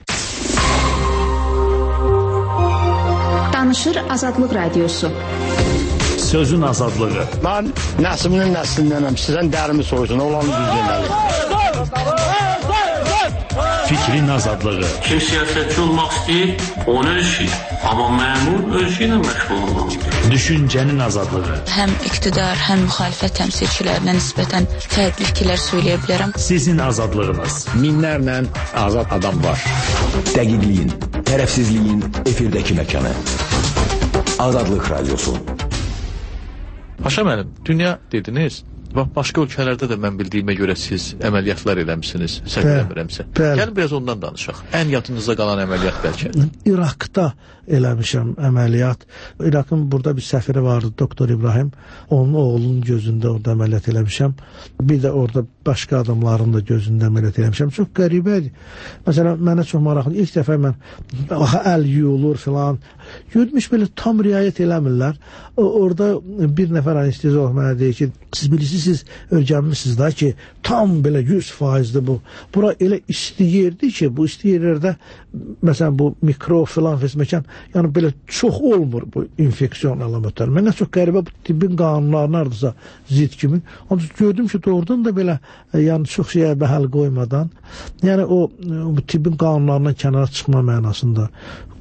Danışır Azadlıq Radiosu.
Sözün azadlığı.
Mən nəsiminin nəslindənəm, sizdən dərimi soysun, olanı düz deməli.
Fikrin azadlığı.
Kim siyasətçi olmaq istəyir, onun işi. Amma məmur öz işi ilə məşğul olmalıdır.
Düşüncənin azadlığı.
Həm iqtidar, həm müxalifət təmsilçilərinə nisbətən fərqli fikirlər söyləyə bilərəm.
Sizin azadlığınız.
Minlərlə azad adam var. Dəqiqliyin, tərəfsizliyin efirdəki məkanı. Azadlıq Radiosu.
Paşa müəllim, dünya dediniz. Başqa ölkələrdə də mən bildiyimə görə siz əməliyyatlar eləmişsiniz, səhv eləmirəmsə. Gəlin biraz ondan danışaq. Ən yadınızda qalan əməliyyat bəlkə.
İraqda eləmişəm əməliyyat. İraqın burada bir səfiri vardı, Doktor İbrahim. Onun oğlunun gözündə orada əməliyyat eləmişəm. Bir də orada başqa adamların da gözündə əməliyyat eləmişəm. Çox qəribədir. Məsələn, mənə çox maraqlı. İlk dəfə mən əl yuyulur filan. Görmüş belə tam riayət eləmirlər. Orada bir nəfər anesteziyolog mənə deyir ki, siz bilirsiniz, öyrənmişsiniz da ki, tam belə 100%'dir bu. Bura elə isti yerdir ki, bu isti yerlərdə məsələn bu mikro filan fəsməkan, yəni belə çox olmur bu infeksiyon əlamətləri. Mənə çox qəribə bu tibbin qanunlarına ardırsa zid kimi. Ancaq gördüm ki, doğrudan da belə yəni çox şeyə bəhəl qoymadan, yəni o bu tibbin qanunlarından kənara çıxma mənasında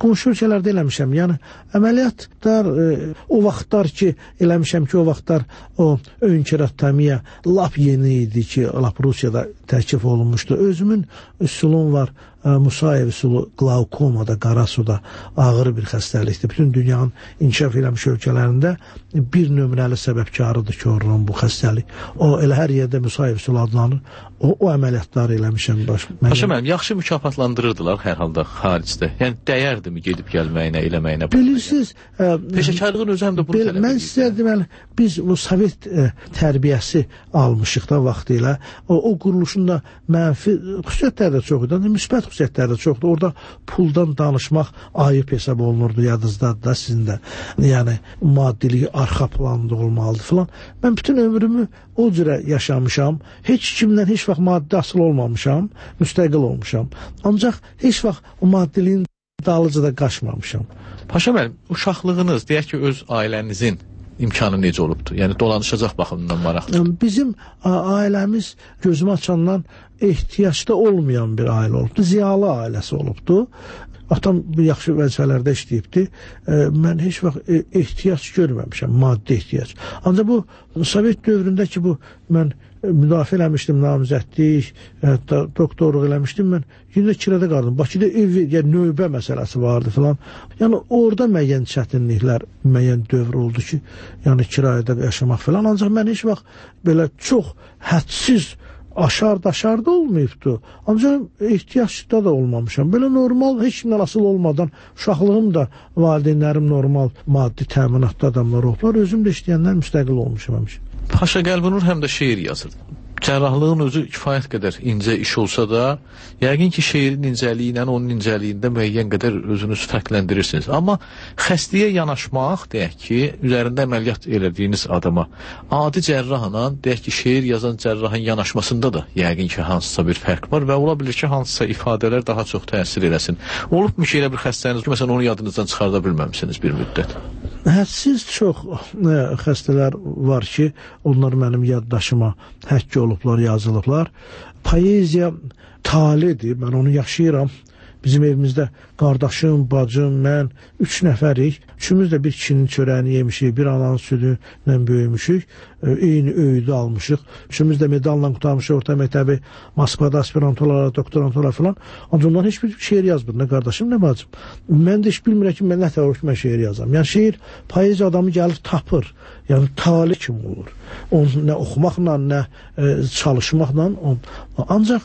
qonşu ölkələrdə eləmişəm. Yəni əməliyyatlar o vaxtlar ki, eləmişəm ki, o vaxtlar o ön keratomiya lap yeni idi ki, lap Rusiyada təklif olunmuşdu. Özümün üsulum var. Musayev üsulu glaukomada, qara suda ağır bir xəstəlikdir. Bütün dünyanın inkişaf eləmiş ölkələrində bir nömrəli səbəbkarıdır ki, orun bu xəstəlik. O elə hər yerdə Musayev üsulu adlanır. O əməliyyatları eləmişəm.
Paşa müəllim, yaxşı mükafatlandırırdılar hər halda xaricdə. Yəni dəyərdimi gedib gəlməyinə, eləməyinə?
Bilirsiniz,
peşəkarlığın özü həm də bunu tələb edir.
Mən sizə deməli, biz bu Sovet tərbiyəsi almışıq da vaxtı ilə. O quruluşunda mənfi xüsusiyyətlər də çox idi, müsbət xüsusiyyətlər də çoxdur. Orada puldan danışmaq ayıb hesab olunurdu, yadınızdadır da sizin də. Yəni maddiliyi arxa planda olmalıdır filan. Mən bütün ömrümü o cürə yaşamışam. Heç kimdən heç vaxt maddi asıl olmamışam, müstəqil olmuşam. Ancaq heç vaxt o maddiliyin dalıcı da qaçmamışam.
Paşa müəllim, uşaqlığınız, deyək ki, öz ailənizin imkanı necə olubdu? Yəni dolanışacaq baxımından maraqlı.
Bizim ailəmiz gözümü açandan ehtiyacda olmayan bir ailə olubdu. Ziyalı ailəsi olubdu. Atam yaxşı vəzifələrdə işləyibdi. Mən heç vaxt ehtiyac görməmişəm, maddi ehtiyac. Ancaq bu Sovet dövründə ki, bu mən müdafiə eləmişdim, namizədlik, doktorluq eləmişdim, mən yine kirədə qaldım. Bakıda ev, yəni növbə məsələsi vardı filan. Yəni orada müəyyən çətinliklər, müəyyən dövr oldu ki, yəni kirayədə yaşamaq filan. Ancaq mən heç vaxt belə çox hədsiz aşar-daşar da olmayıbdı. Ancaq ehtiyacda da olmamışam. Belə normal, heç kimdən asıl olmadan, uşaqlığım da, valideynlərim normal, maddi təminatlı adamlar olublar. Özüm də işləyənlər müstəqil olmuşam həmişə.
Paşa Qəlbinur həm də şeir yazırdı. Cərrahlığın özü kifayət qədər incə iş olsa da, yəqin ki, şeirin incəliyi ilə onun incəliyində müəyyən qədər özünüz fərqləndirirsiniz. Amma xəstəyə yanaşmaq, deyək ki, üzərində əməliyyat elədiyiniz adama, adi cərrahla, deyək ki, şeir yazan cərrahın yanaşmasında da yəqin ki, hansısa bir fərq var və ola bilir ki, hansısa ifadələr daha çox təsir eləsin. Olubmu ki, elə bir xəstəniz ki, məsələn, onu yadınızdan çıxarda bilməmişsiniz bir müddət?
Hədsiz çox xəstələr var ki, onlar mənim yaddaşıma həkk olublar, yazılıblar. Poeziya talidir, mən onu yaşayıram. Bizim evimizdə qardaşım, bacım, mən 3 nəfərik. Üçümüz də bir kişinin çörəyini yemişik, bir ananın südündən böyümüşük. Eyni öyüdü almışıq. Üçümüz də medalla qutarmışıq orta məktəbi, Moskvada aspirantolara, doktorantolara falan. Ancaq ondan heç bir şeir yazmır, nə qardaşım, nə bacım. Mən də heç bilmirəm ki, mən nə təhər ki, mən şeir yazam. Yəni şeir, poeziya adamı gəlir, tapır. Yəni tali kim olur. Onu nə oxumaqla, nə çalışmaqla. Ancaq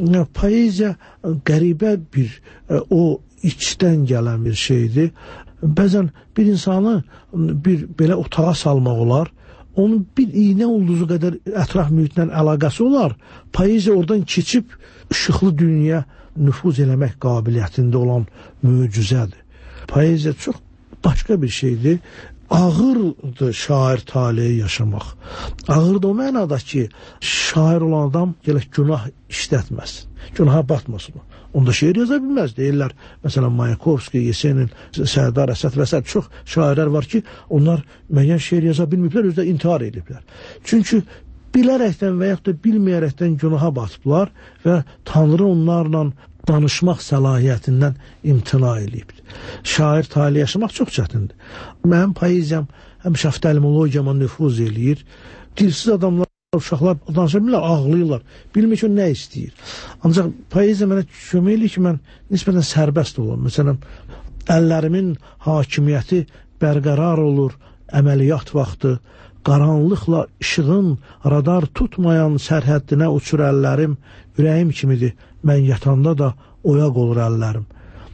poeziya qəribə bir, o içdən gələn bir şeydir. Bəzən bir insanı bir belə otağa salmaq olar, onun bir iğnə ulduzu qədər ətraf mühitlə əlaqəsi olar. Poeziya oradan keçib işıqlı dünyaya nüfuz eləmək qabiliyyətində olan möcüzədir. Poeziya çox başqa bir şeydir. Ağırdır şair taleyi yaşamaq. Ağırdır o mənada ki, şair olan adam gələk günah işlətməsin, günaha batmasın. Onda şeir yaza bilməz. Deyirlər, məsələn, Mayakovski, Yesenin, Sərdar Əsəd və s. çox şairlər var ki, onlar müəyyən şeir yaza bilməyiblər, özdə intihar ediblər. Çünki bilərəkdən və yaxud da bilməyərəkdən günaha batıblar və Tanrı onlarla danışmaq səlahiyyətindən imtina edibdir. Şair tali yaşamaq çox çətindir. Mənim poeziyam həmişə oftalmologiyama nüfuz eləyir. Dilsiz adamlar, uşaqlar danışa bilirlər, ağlayırlar. Bilmir ki, o nə istəyir. Ancaq poeziya mənə kömək eləyir ki, mən nisbətən sərbəst olum. Məsələn, əllərimin hakimiyyəti bərqərar olur, əməliyyat vaxtı, qaranlıqla işığın radar tutmayan sərhəddinə uçur əllərim, ürəyim kimidir, mən yatanda da oyaq olur əllərim.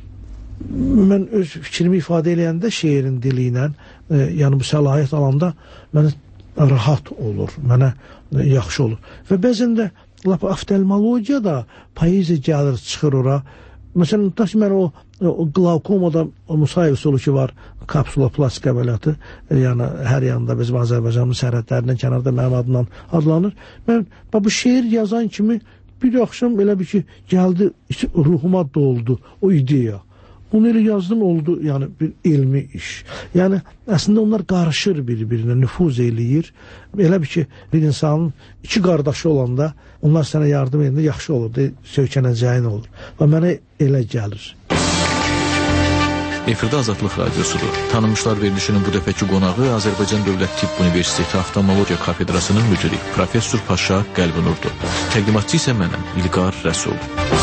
Mən öz fikrimi ifadə eləyəndə şeirin dili ilə, yəni bu səlahiyyət alanda mənə rahat olur, mənə yaxşı olur. Və bəzən də oftalmologiya da poeziya gəlir, çıxır ora. Məsələn, tutaq ki, mən o glaukomada Musayev üsulu ki var, kapsula plastik əməliyyatı, yəni hər yanında bizim Azərbaycanın sərhədlərindən kənarda mənim adından adlanır. Mən bu şeir yazan kimi bir axşam elə bir ki, gəldi, ruhuma doldu o ideya. Onu elə yazdım, oldu, yəni bir elmi iş. Yəni, əslində onlar qarışır bir-birinə, nüfuz eləyir. Elə bir ki, bir insanın iki qardaşı olanda, onlar sənə yardım edəndə yaxşı olur, söykənəcəyin olur. Və mənə elə gəlir.
Efirdə Azadlıq Radiosudur. Tanınmışlar verilişinin bu dəfəki qonağı Azərbaycan Dövlət Tibb Universiteti Oftalmologiya Kafedrasının müdiri Professor Paşa Qəlbinurdur. Təqdimatçı isə mənəm, İlqar Rəsul.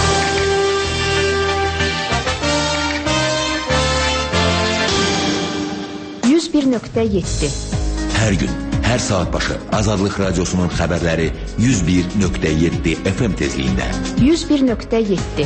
Hər gün, hər saat başı Azadlıq Radiosunun xəbərləri 101.7 FM tezliyində.
101.7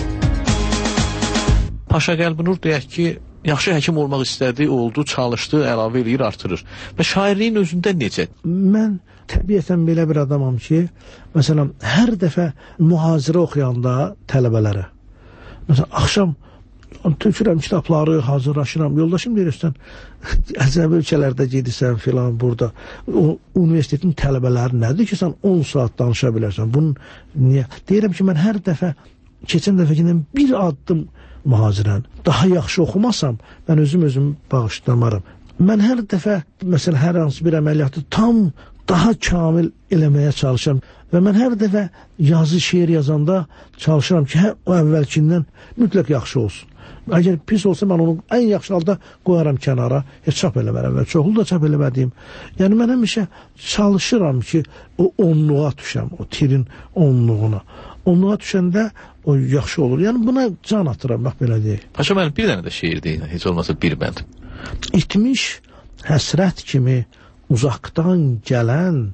Paşa Qəlbinur deyək ki, yaxşı həkim olmaq istədi, oldu, çalışdı, əlavə eləyir, artırır. Və şairliyin özündə necə?
Mən təbiətən belə bir adamam ki, məsələn, hər dəfə mühazirə oxuyanda tələbələrə, məsələn, axşam tökürəm kitabları, hazırlaşıram. Yoldaşım deyirsən, əcnəbi ölkələrdə gedirsən filan burada. O universitetin tələbələri nədir ki, sən 10 saat danışa bilərsən? Bunun niyə? Deyirəm ki, mən hər dəfə, keçən dəfəkindən bir addım mühazirən, daha yaxşı oxumasam, mən özüm bağışlamaram. Mən hər dəfə, məsələn, hər hansı bir əməliyyatı tam, daha kamil eləməyə çalışıram. Və mən hər dəfə yazı, şeir yazanda çalışıram ki, o əvvəlkindən mütləq yaxşı olsun. Əgər pis olsa, mən onu ən yaxşı halda qoyaram kənara, heç çap eləmərəm və çoxlu da çap eləmədiyim. Yəni, mən həmişə çalışıram ki, o onluğa düşəm, o tirin onluğuna. Onluğa düşəndə o yaxşı olur. Yəni, buna can atıram, bax belə deyək.
Paşa, mənim bir dənə də şeir deyil, heç olmasa bir bənd.
İtmiş həsrət kimi uzaqdan gələn,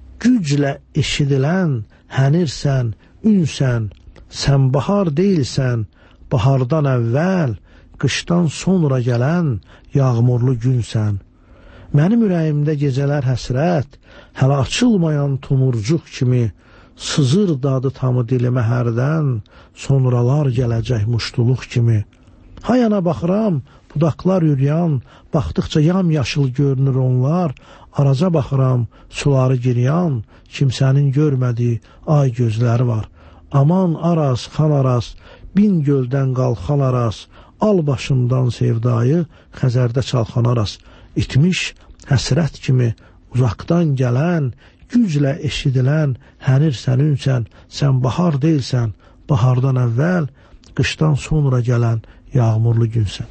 güclə eşidilən, hənirsən, ünsən, sən bahar deyilsən, bahardan əvvəl, qışdan sonra gələn yağmurlu günsən. Mənim ürəyimdə gecələr həsrət, hələ açılmayan tumurcuq kimi, sızır dadı tamı dilimə hərdən, sonralar gələcək muştuluq kimi. Hayana baxıram, budaqlar yürüyan, baxdıqca yamyaşıl görünür onlar, araca baxıram, suları giryan, kimsənin görmədiyi ay gözləri var. Aman araz, xan araz, bin göldən qalxan araz, al başımdan sevdayı, Xəzərdə çalxan araz. İtmiş həsrət kimi uzaqdan gələn, güclə eşidilən, hənirsən, ünsən, sən bahar deyilsən, bahardan əvvəl, qışdan sonra gələn yağmurlu günsən.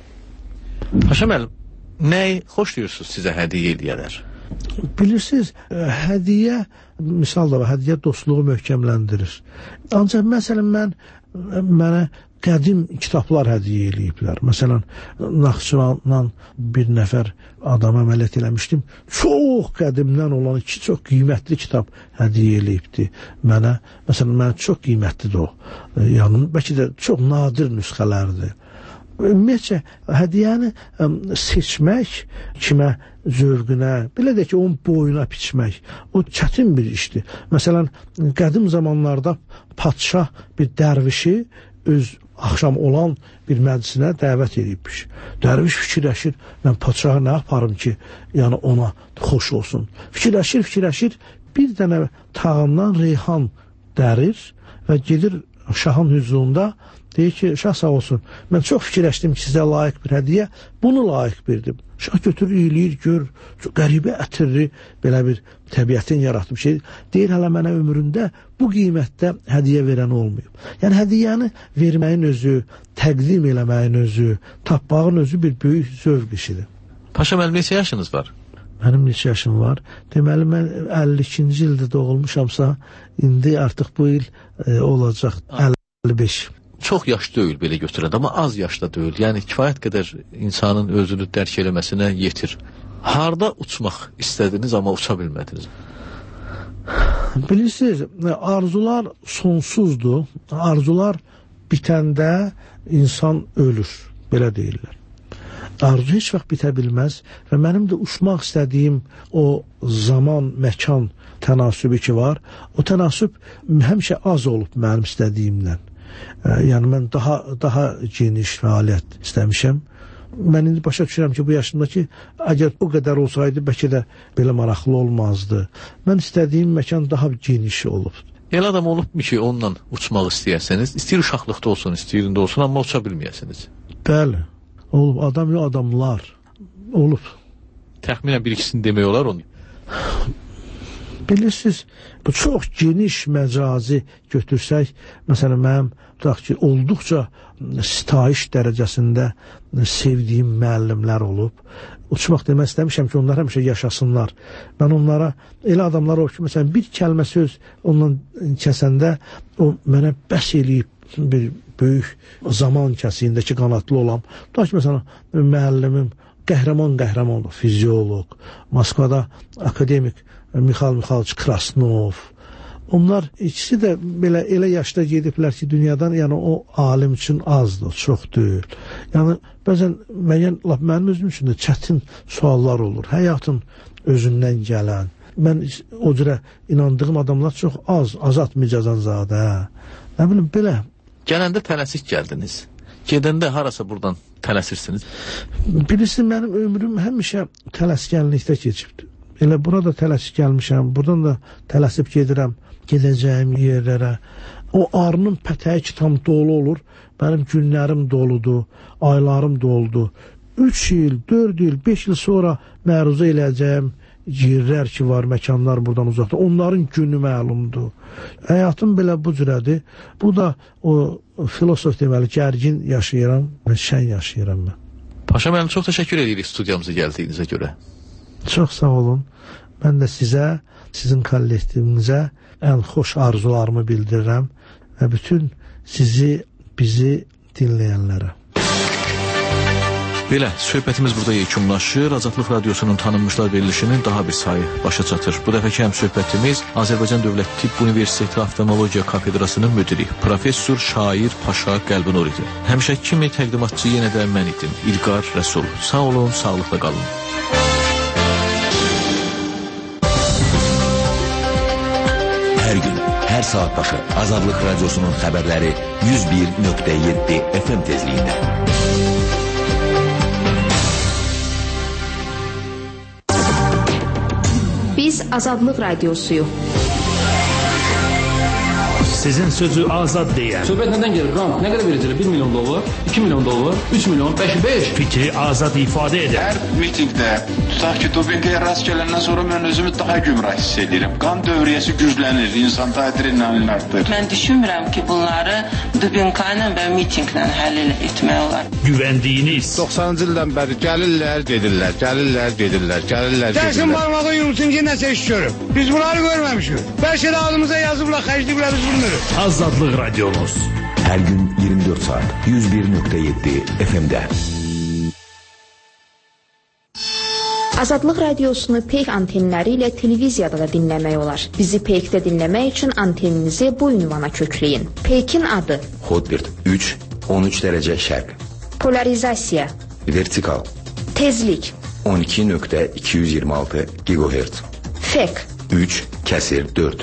Paşa müəllim, nəyi xoşlayırsınız sizə hədiyyə eləyənlər?
Bilirsiniz, hədiyyə, misal da var, hədiyyə dostluğu möhkəmləndirir. Ancaq məsələn, mənə qədim kitablar hədiyyə eləyiblər. Məsələn, Naxçıvandan bir nəfər adama əməliyyat eləmişdim. Çox qədimdən olan iki çox qiymətli kitab hədiyyə eləyibdi mənə. Məsələn, mənə çox qiymətlidir o. Yəni, bəlkə də çox nadir nüsxələrdir. Ümumiyyətcə, hədiyyəni seçmək kimə zövqünə, belə də ki, onun boyuna biçmək, o çətin bir işdir. Məsələn, qədim zamanlarda padşah bir dərvişi öz axşam olan bir məclisinə dəvət edibmiş. Dərviş fikirləşir, mən padşaha nə yaparım ki, yəni ona xoş olsun. Fikirləşir, bir dənə tağından reyhan dərir və gedir şahın hüzurunda, deyir ki, şah sağ olsun, mən çox fikirləşdim ki, sizə layiq bir hədiyyə, bunu layiq bildim. Şah götürür, iyiləyir, gör, qəribə ətirli, belə bir təbiətin yaratdığı şey. Deyir, hələ mənə ömründə bu qiymətdə hədiyyə verən olmayıb. Yəni, hədiyyəni verməyin özü, təqdim eləməyin özü, tapmağın özü bir böyük zövq işidir.
Paşa müəllim, neçə yaşınız var?
Mənim neçə yaşım var? Deməli, mən 52-ci ildə doğulmuşamsa, indi artıq bu il olacaq 55.
Çox yaş deyil belə götürəndə, amma az yaşda deyil. Yəni, kifayət qədər insanın özünü dərk eləməsinə yetir. Harada uçmaq istədiniz, amma uça bilmədiniz?
Bilirsiniz, arzular sonsuzdur. Arzular bitəndə insan ölür, belə deyirlər. Arzu heç vaxt bitə bilməz və mənim də uçmaq istədiyim o zaman, məkan tənasübü ki var, o tənasüb həmişə az olub mənim istədiyimdən. Yəni, mən daha geniş fəaliyyət istəmişəm. Mən indi başa düşürəm ki, bu yaşımdakı əgər o qədər olsaydı, bəlkə də belə maraqlı olmazdı. Mən istədiyim məkan daha geniş olub.
Elə adam olubmu ki, onunla uçmaq istəyərseniz, istəyir uşaqlıqda olsun, istəyirində olsun, amma uça bilməyəsiniz?
Bəli, olub. Adam yox, adamlar olub.
Təxminən bir ikisini demək olar onu?
Bilirsiniz, bu çox geniş məcazi götürsək, məsələn, mənim tutaq ki, olduqca sitayiş dərəcəsində sevdiyim müəllimlər olub. Uçmaq demək istəmişəm ki, onlar həmişə yaşasınlar. Mən onlara, elə adamlar olub ki, məsələn, bir kəlmə söz ondan kəsəndə o mənə bəs eləyib bir böyük zaman kəsiyindəki qanatlı olam. Tutaq ki, məsələn, müəllimim qəhrəman fiziolog, Moskvada akademik Mixail Mixailovich Krasnov. Onlar ikisi də belə elə yaşda gediblər ki, dünyadan, yəni o alim üçün azdır, çox deyil. Yəni bəzən mənim özüm üçün də çətin suallar olur. Həyatın özündən gələn. Mən o cürə inandığım adamlar çox az, Azad Micazanzadə. Nə bilim belə.
Gələndə tələsik gəldiniz. Gedəndə harasa buradan tələsirsiniz?
Bilirsiniz, mənim ömrüm həmişə tələskənlikdə keçibdir. Elə burada tələsik gəlmişəm, buradan da tələsib gedirəm, gedəcəyim yerlərə. O arının pətəyi ki, tam dolu olur, mənim günlərim doludur, aylarım doludur. 3 il, 4 il, 5 il sonra məruzə eləyəcəyim yerlər ki var, məkanlar buradan uzaqda, onların günü məlumdur. Həyatım belə bu cürədir. Bu da o filosof deməli, gərgin yaşayıram və şən yaşayıram mən.
Paşa müəllim, çox təşəkkür edirik studiyamıza gəldiyinizə görə.
Çox sağ olun. Mən də sizə, sizin kollektivinizə ən xoş arzularımı bildirirəm və bütün bizi dinləyənlərə.
Belə, söhbətimiz burada yekunlaşır. Azadlıq Radiosunun tanınmışlar verilişinin daha bir sayı başa çatır. Bu dəfəki söhbətimiz Azərbaycan Dövlət Tibb Universiteti Oftalmologiya Kafedrasının müdiri, professor, şair Paşa Qəlbinur idi. Həmişə kimi təqdimatçı yenə də mən idim, İlqar Rəsul. Sağ olun, sağlıqla qalın.
Hər gün, hər saat başı Azadlıq Radiosunun xəbərləri 101.7 FM tezliyində.
Biz Azadlıq Radiosuyuq.
Sizin sözü azad deyən.
Söhbət nədən gelir? Qan, nə qədər verəcəklər? 1 milyon dollar, 2 milyon dollar, 3 milyon, 5.
Fikri azad ifadə edən.
Hər mitingdə, tutaq ki, dopinqaya rast gələndən sonra mən özümü daha gümrah hiss edirəm. Qan dövriyyəsi güclənir, insan adrenalin artır.
Mən düşünmürəm ki, bunları dopinqayla və mitinglə həll etmək olar.
Güvəndiyiniz.
90-cı ildən bəri gəlirlər, gedirlər.
Dəsin barmağı yumsun ki, nəsə iş görüb. Biz bunları görməmişik. Bəlkə də ağlımıza yazıblar, xərcliyiblər biz bunları.
Azadlıq Radiomuz.
Hər gün 24 saat 101.7 FM-də.
Azadlıq Radiosunu Peyk antenləri ilə televiziyada da dinləmək olar. Bizi Peykdə dinləmək üçün anteninizi bu ünvana kökləyin. Peykin adı:
Hotbird 3, 13 dərəcə şərq.
Polarizasiya:
Vertikal.
Tezlik:
12.226 GHz.
Fek:
3/4.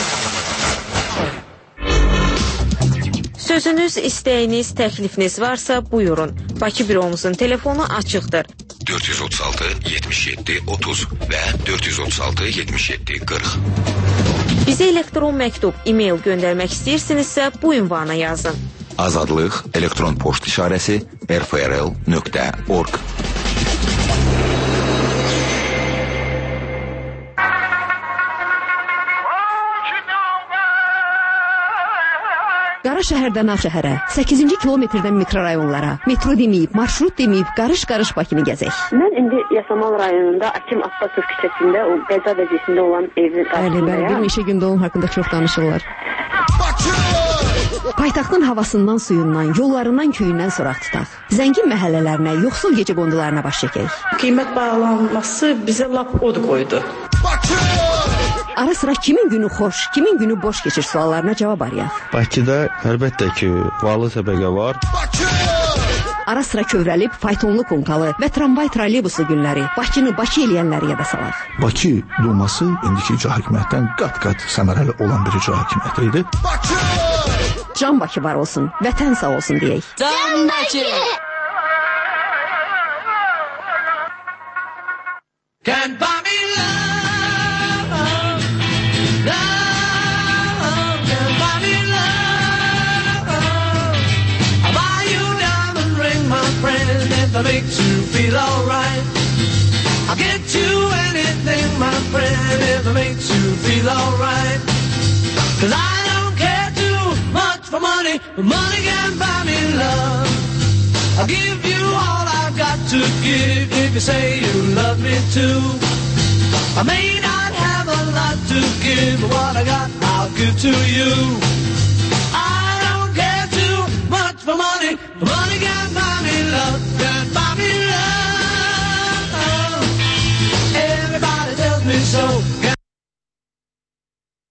Sözünüz, istəyiniz, təklifiniz varsa buyurun. Bakı büromuzun telefonu açıqdır.
436 77 30 və 436 77 40.
Bizə elektron məktub, e-mail göndərmək istəyirsinizsə bu ünvana yazın.
Azadlıq elektron poçt işarəsi rfrl.org.
Qara şəhərdən Ağşəhərə, 8-ci kilometrdən mikrorayonlara, metro deməyib, marşrut deməyib, qarış-qarış Bakını gəzək.
Mən indi Yasamal rayonunda Akim Abbasov küçəsində o qəza vəziyyətində olan evin qarşısındayım.
Bəli, bir neçə gündə onun haqqında çox danışırlar. Paytaxtın havasından, suyundan, yollarından, köyündən soraq tutaq. Zəngin məhəllələrinə, yoxsul gecə qondularına baş çəkək.
Qiymət bağlanması bizə lap od qoydu.
Ara sıra kimin günü xoş, kimin günü boş keçir suallarına cavab arayaq.
Bakıda əlbəttə ki, varlı təbəqə var.
Ara sıra kövrəlib, faytonlu konkalı və tramvay trolleybusu günləri, Bakını Bakı eləyənləri yada salaq.
Bakı Duması indiki icra hakimiyyətdən qat-qat səmərəli olan bir icra hakimiyyəti idi.
Can Bakı var olsun, vətən sağ olsun deyək.
Can Bakı!
Can't buy me love, love, can't buy me love. I'll buy you a diamond ring, my friend, if that makes you feel alright. I'll get you anything my friend, if it makes you feel alright. 'Cause I don't care too much for money, but money can buy me love. I'll give you all I've got to give if you say you love me too. I may not have a lot to give, but what I got I'll give to you.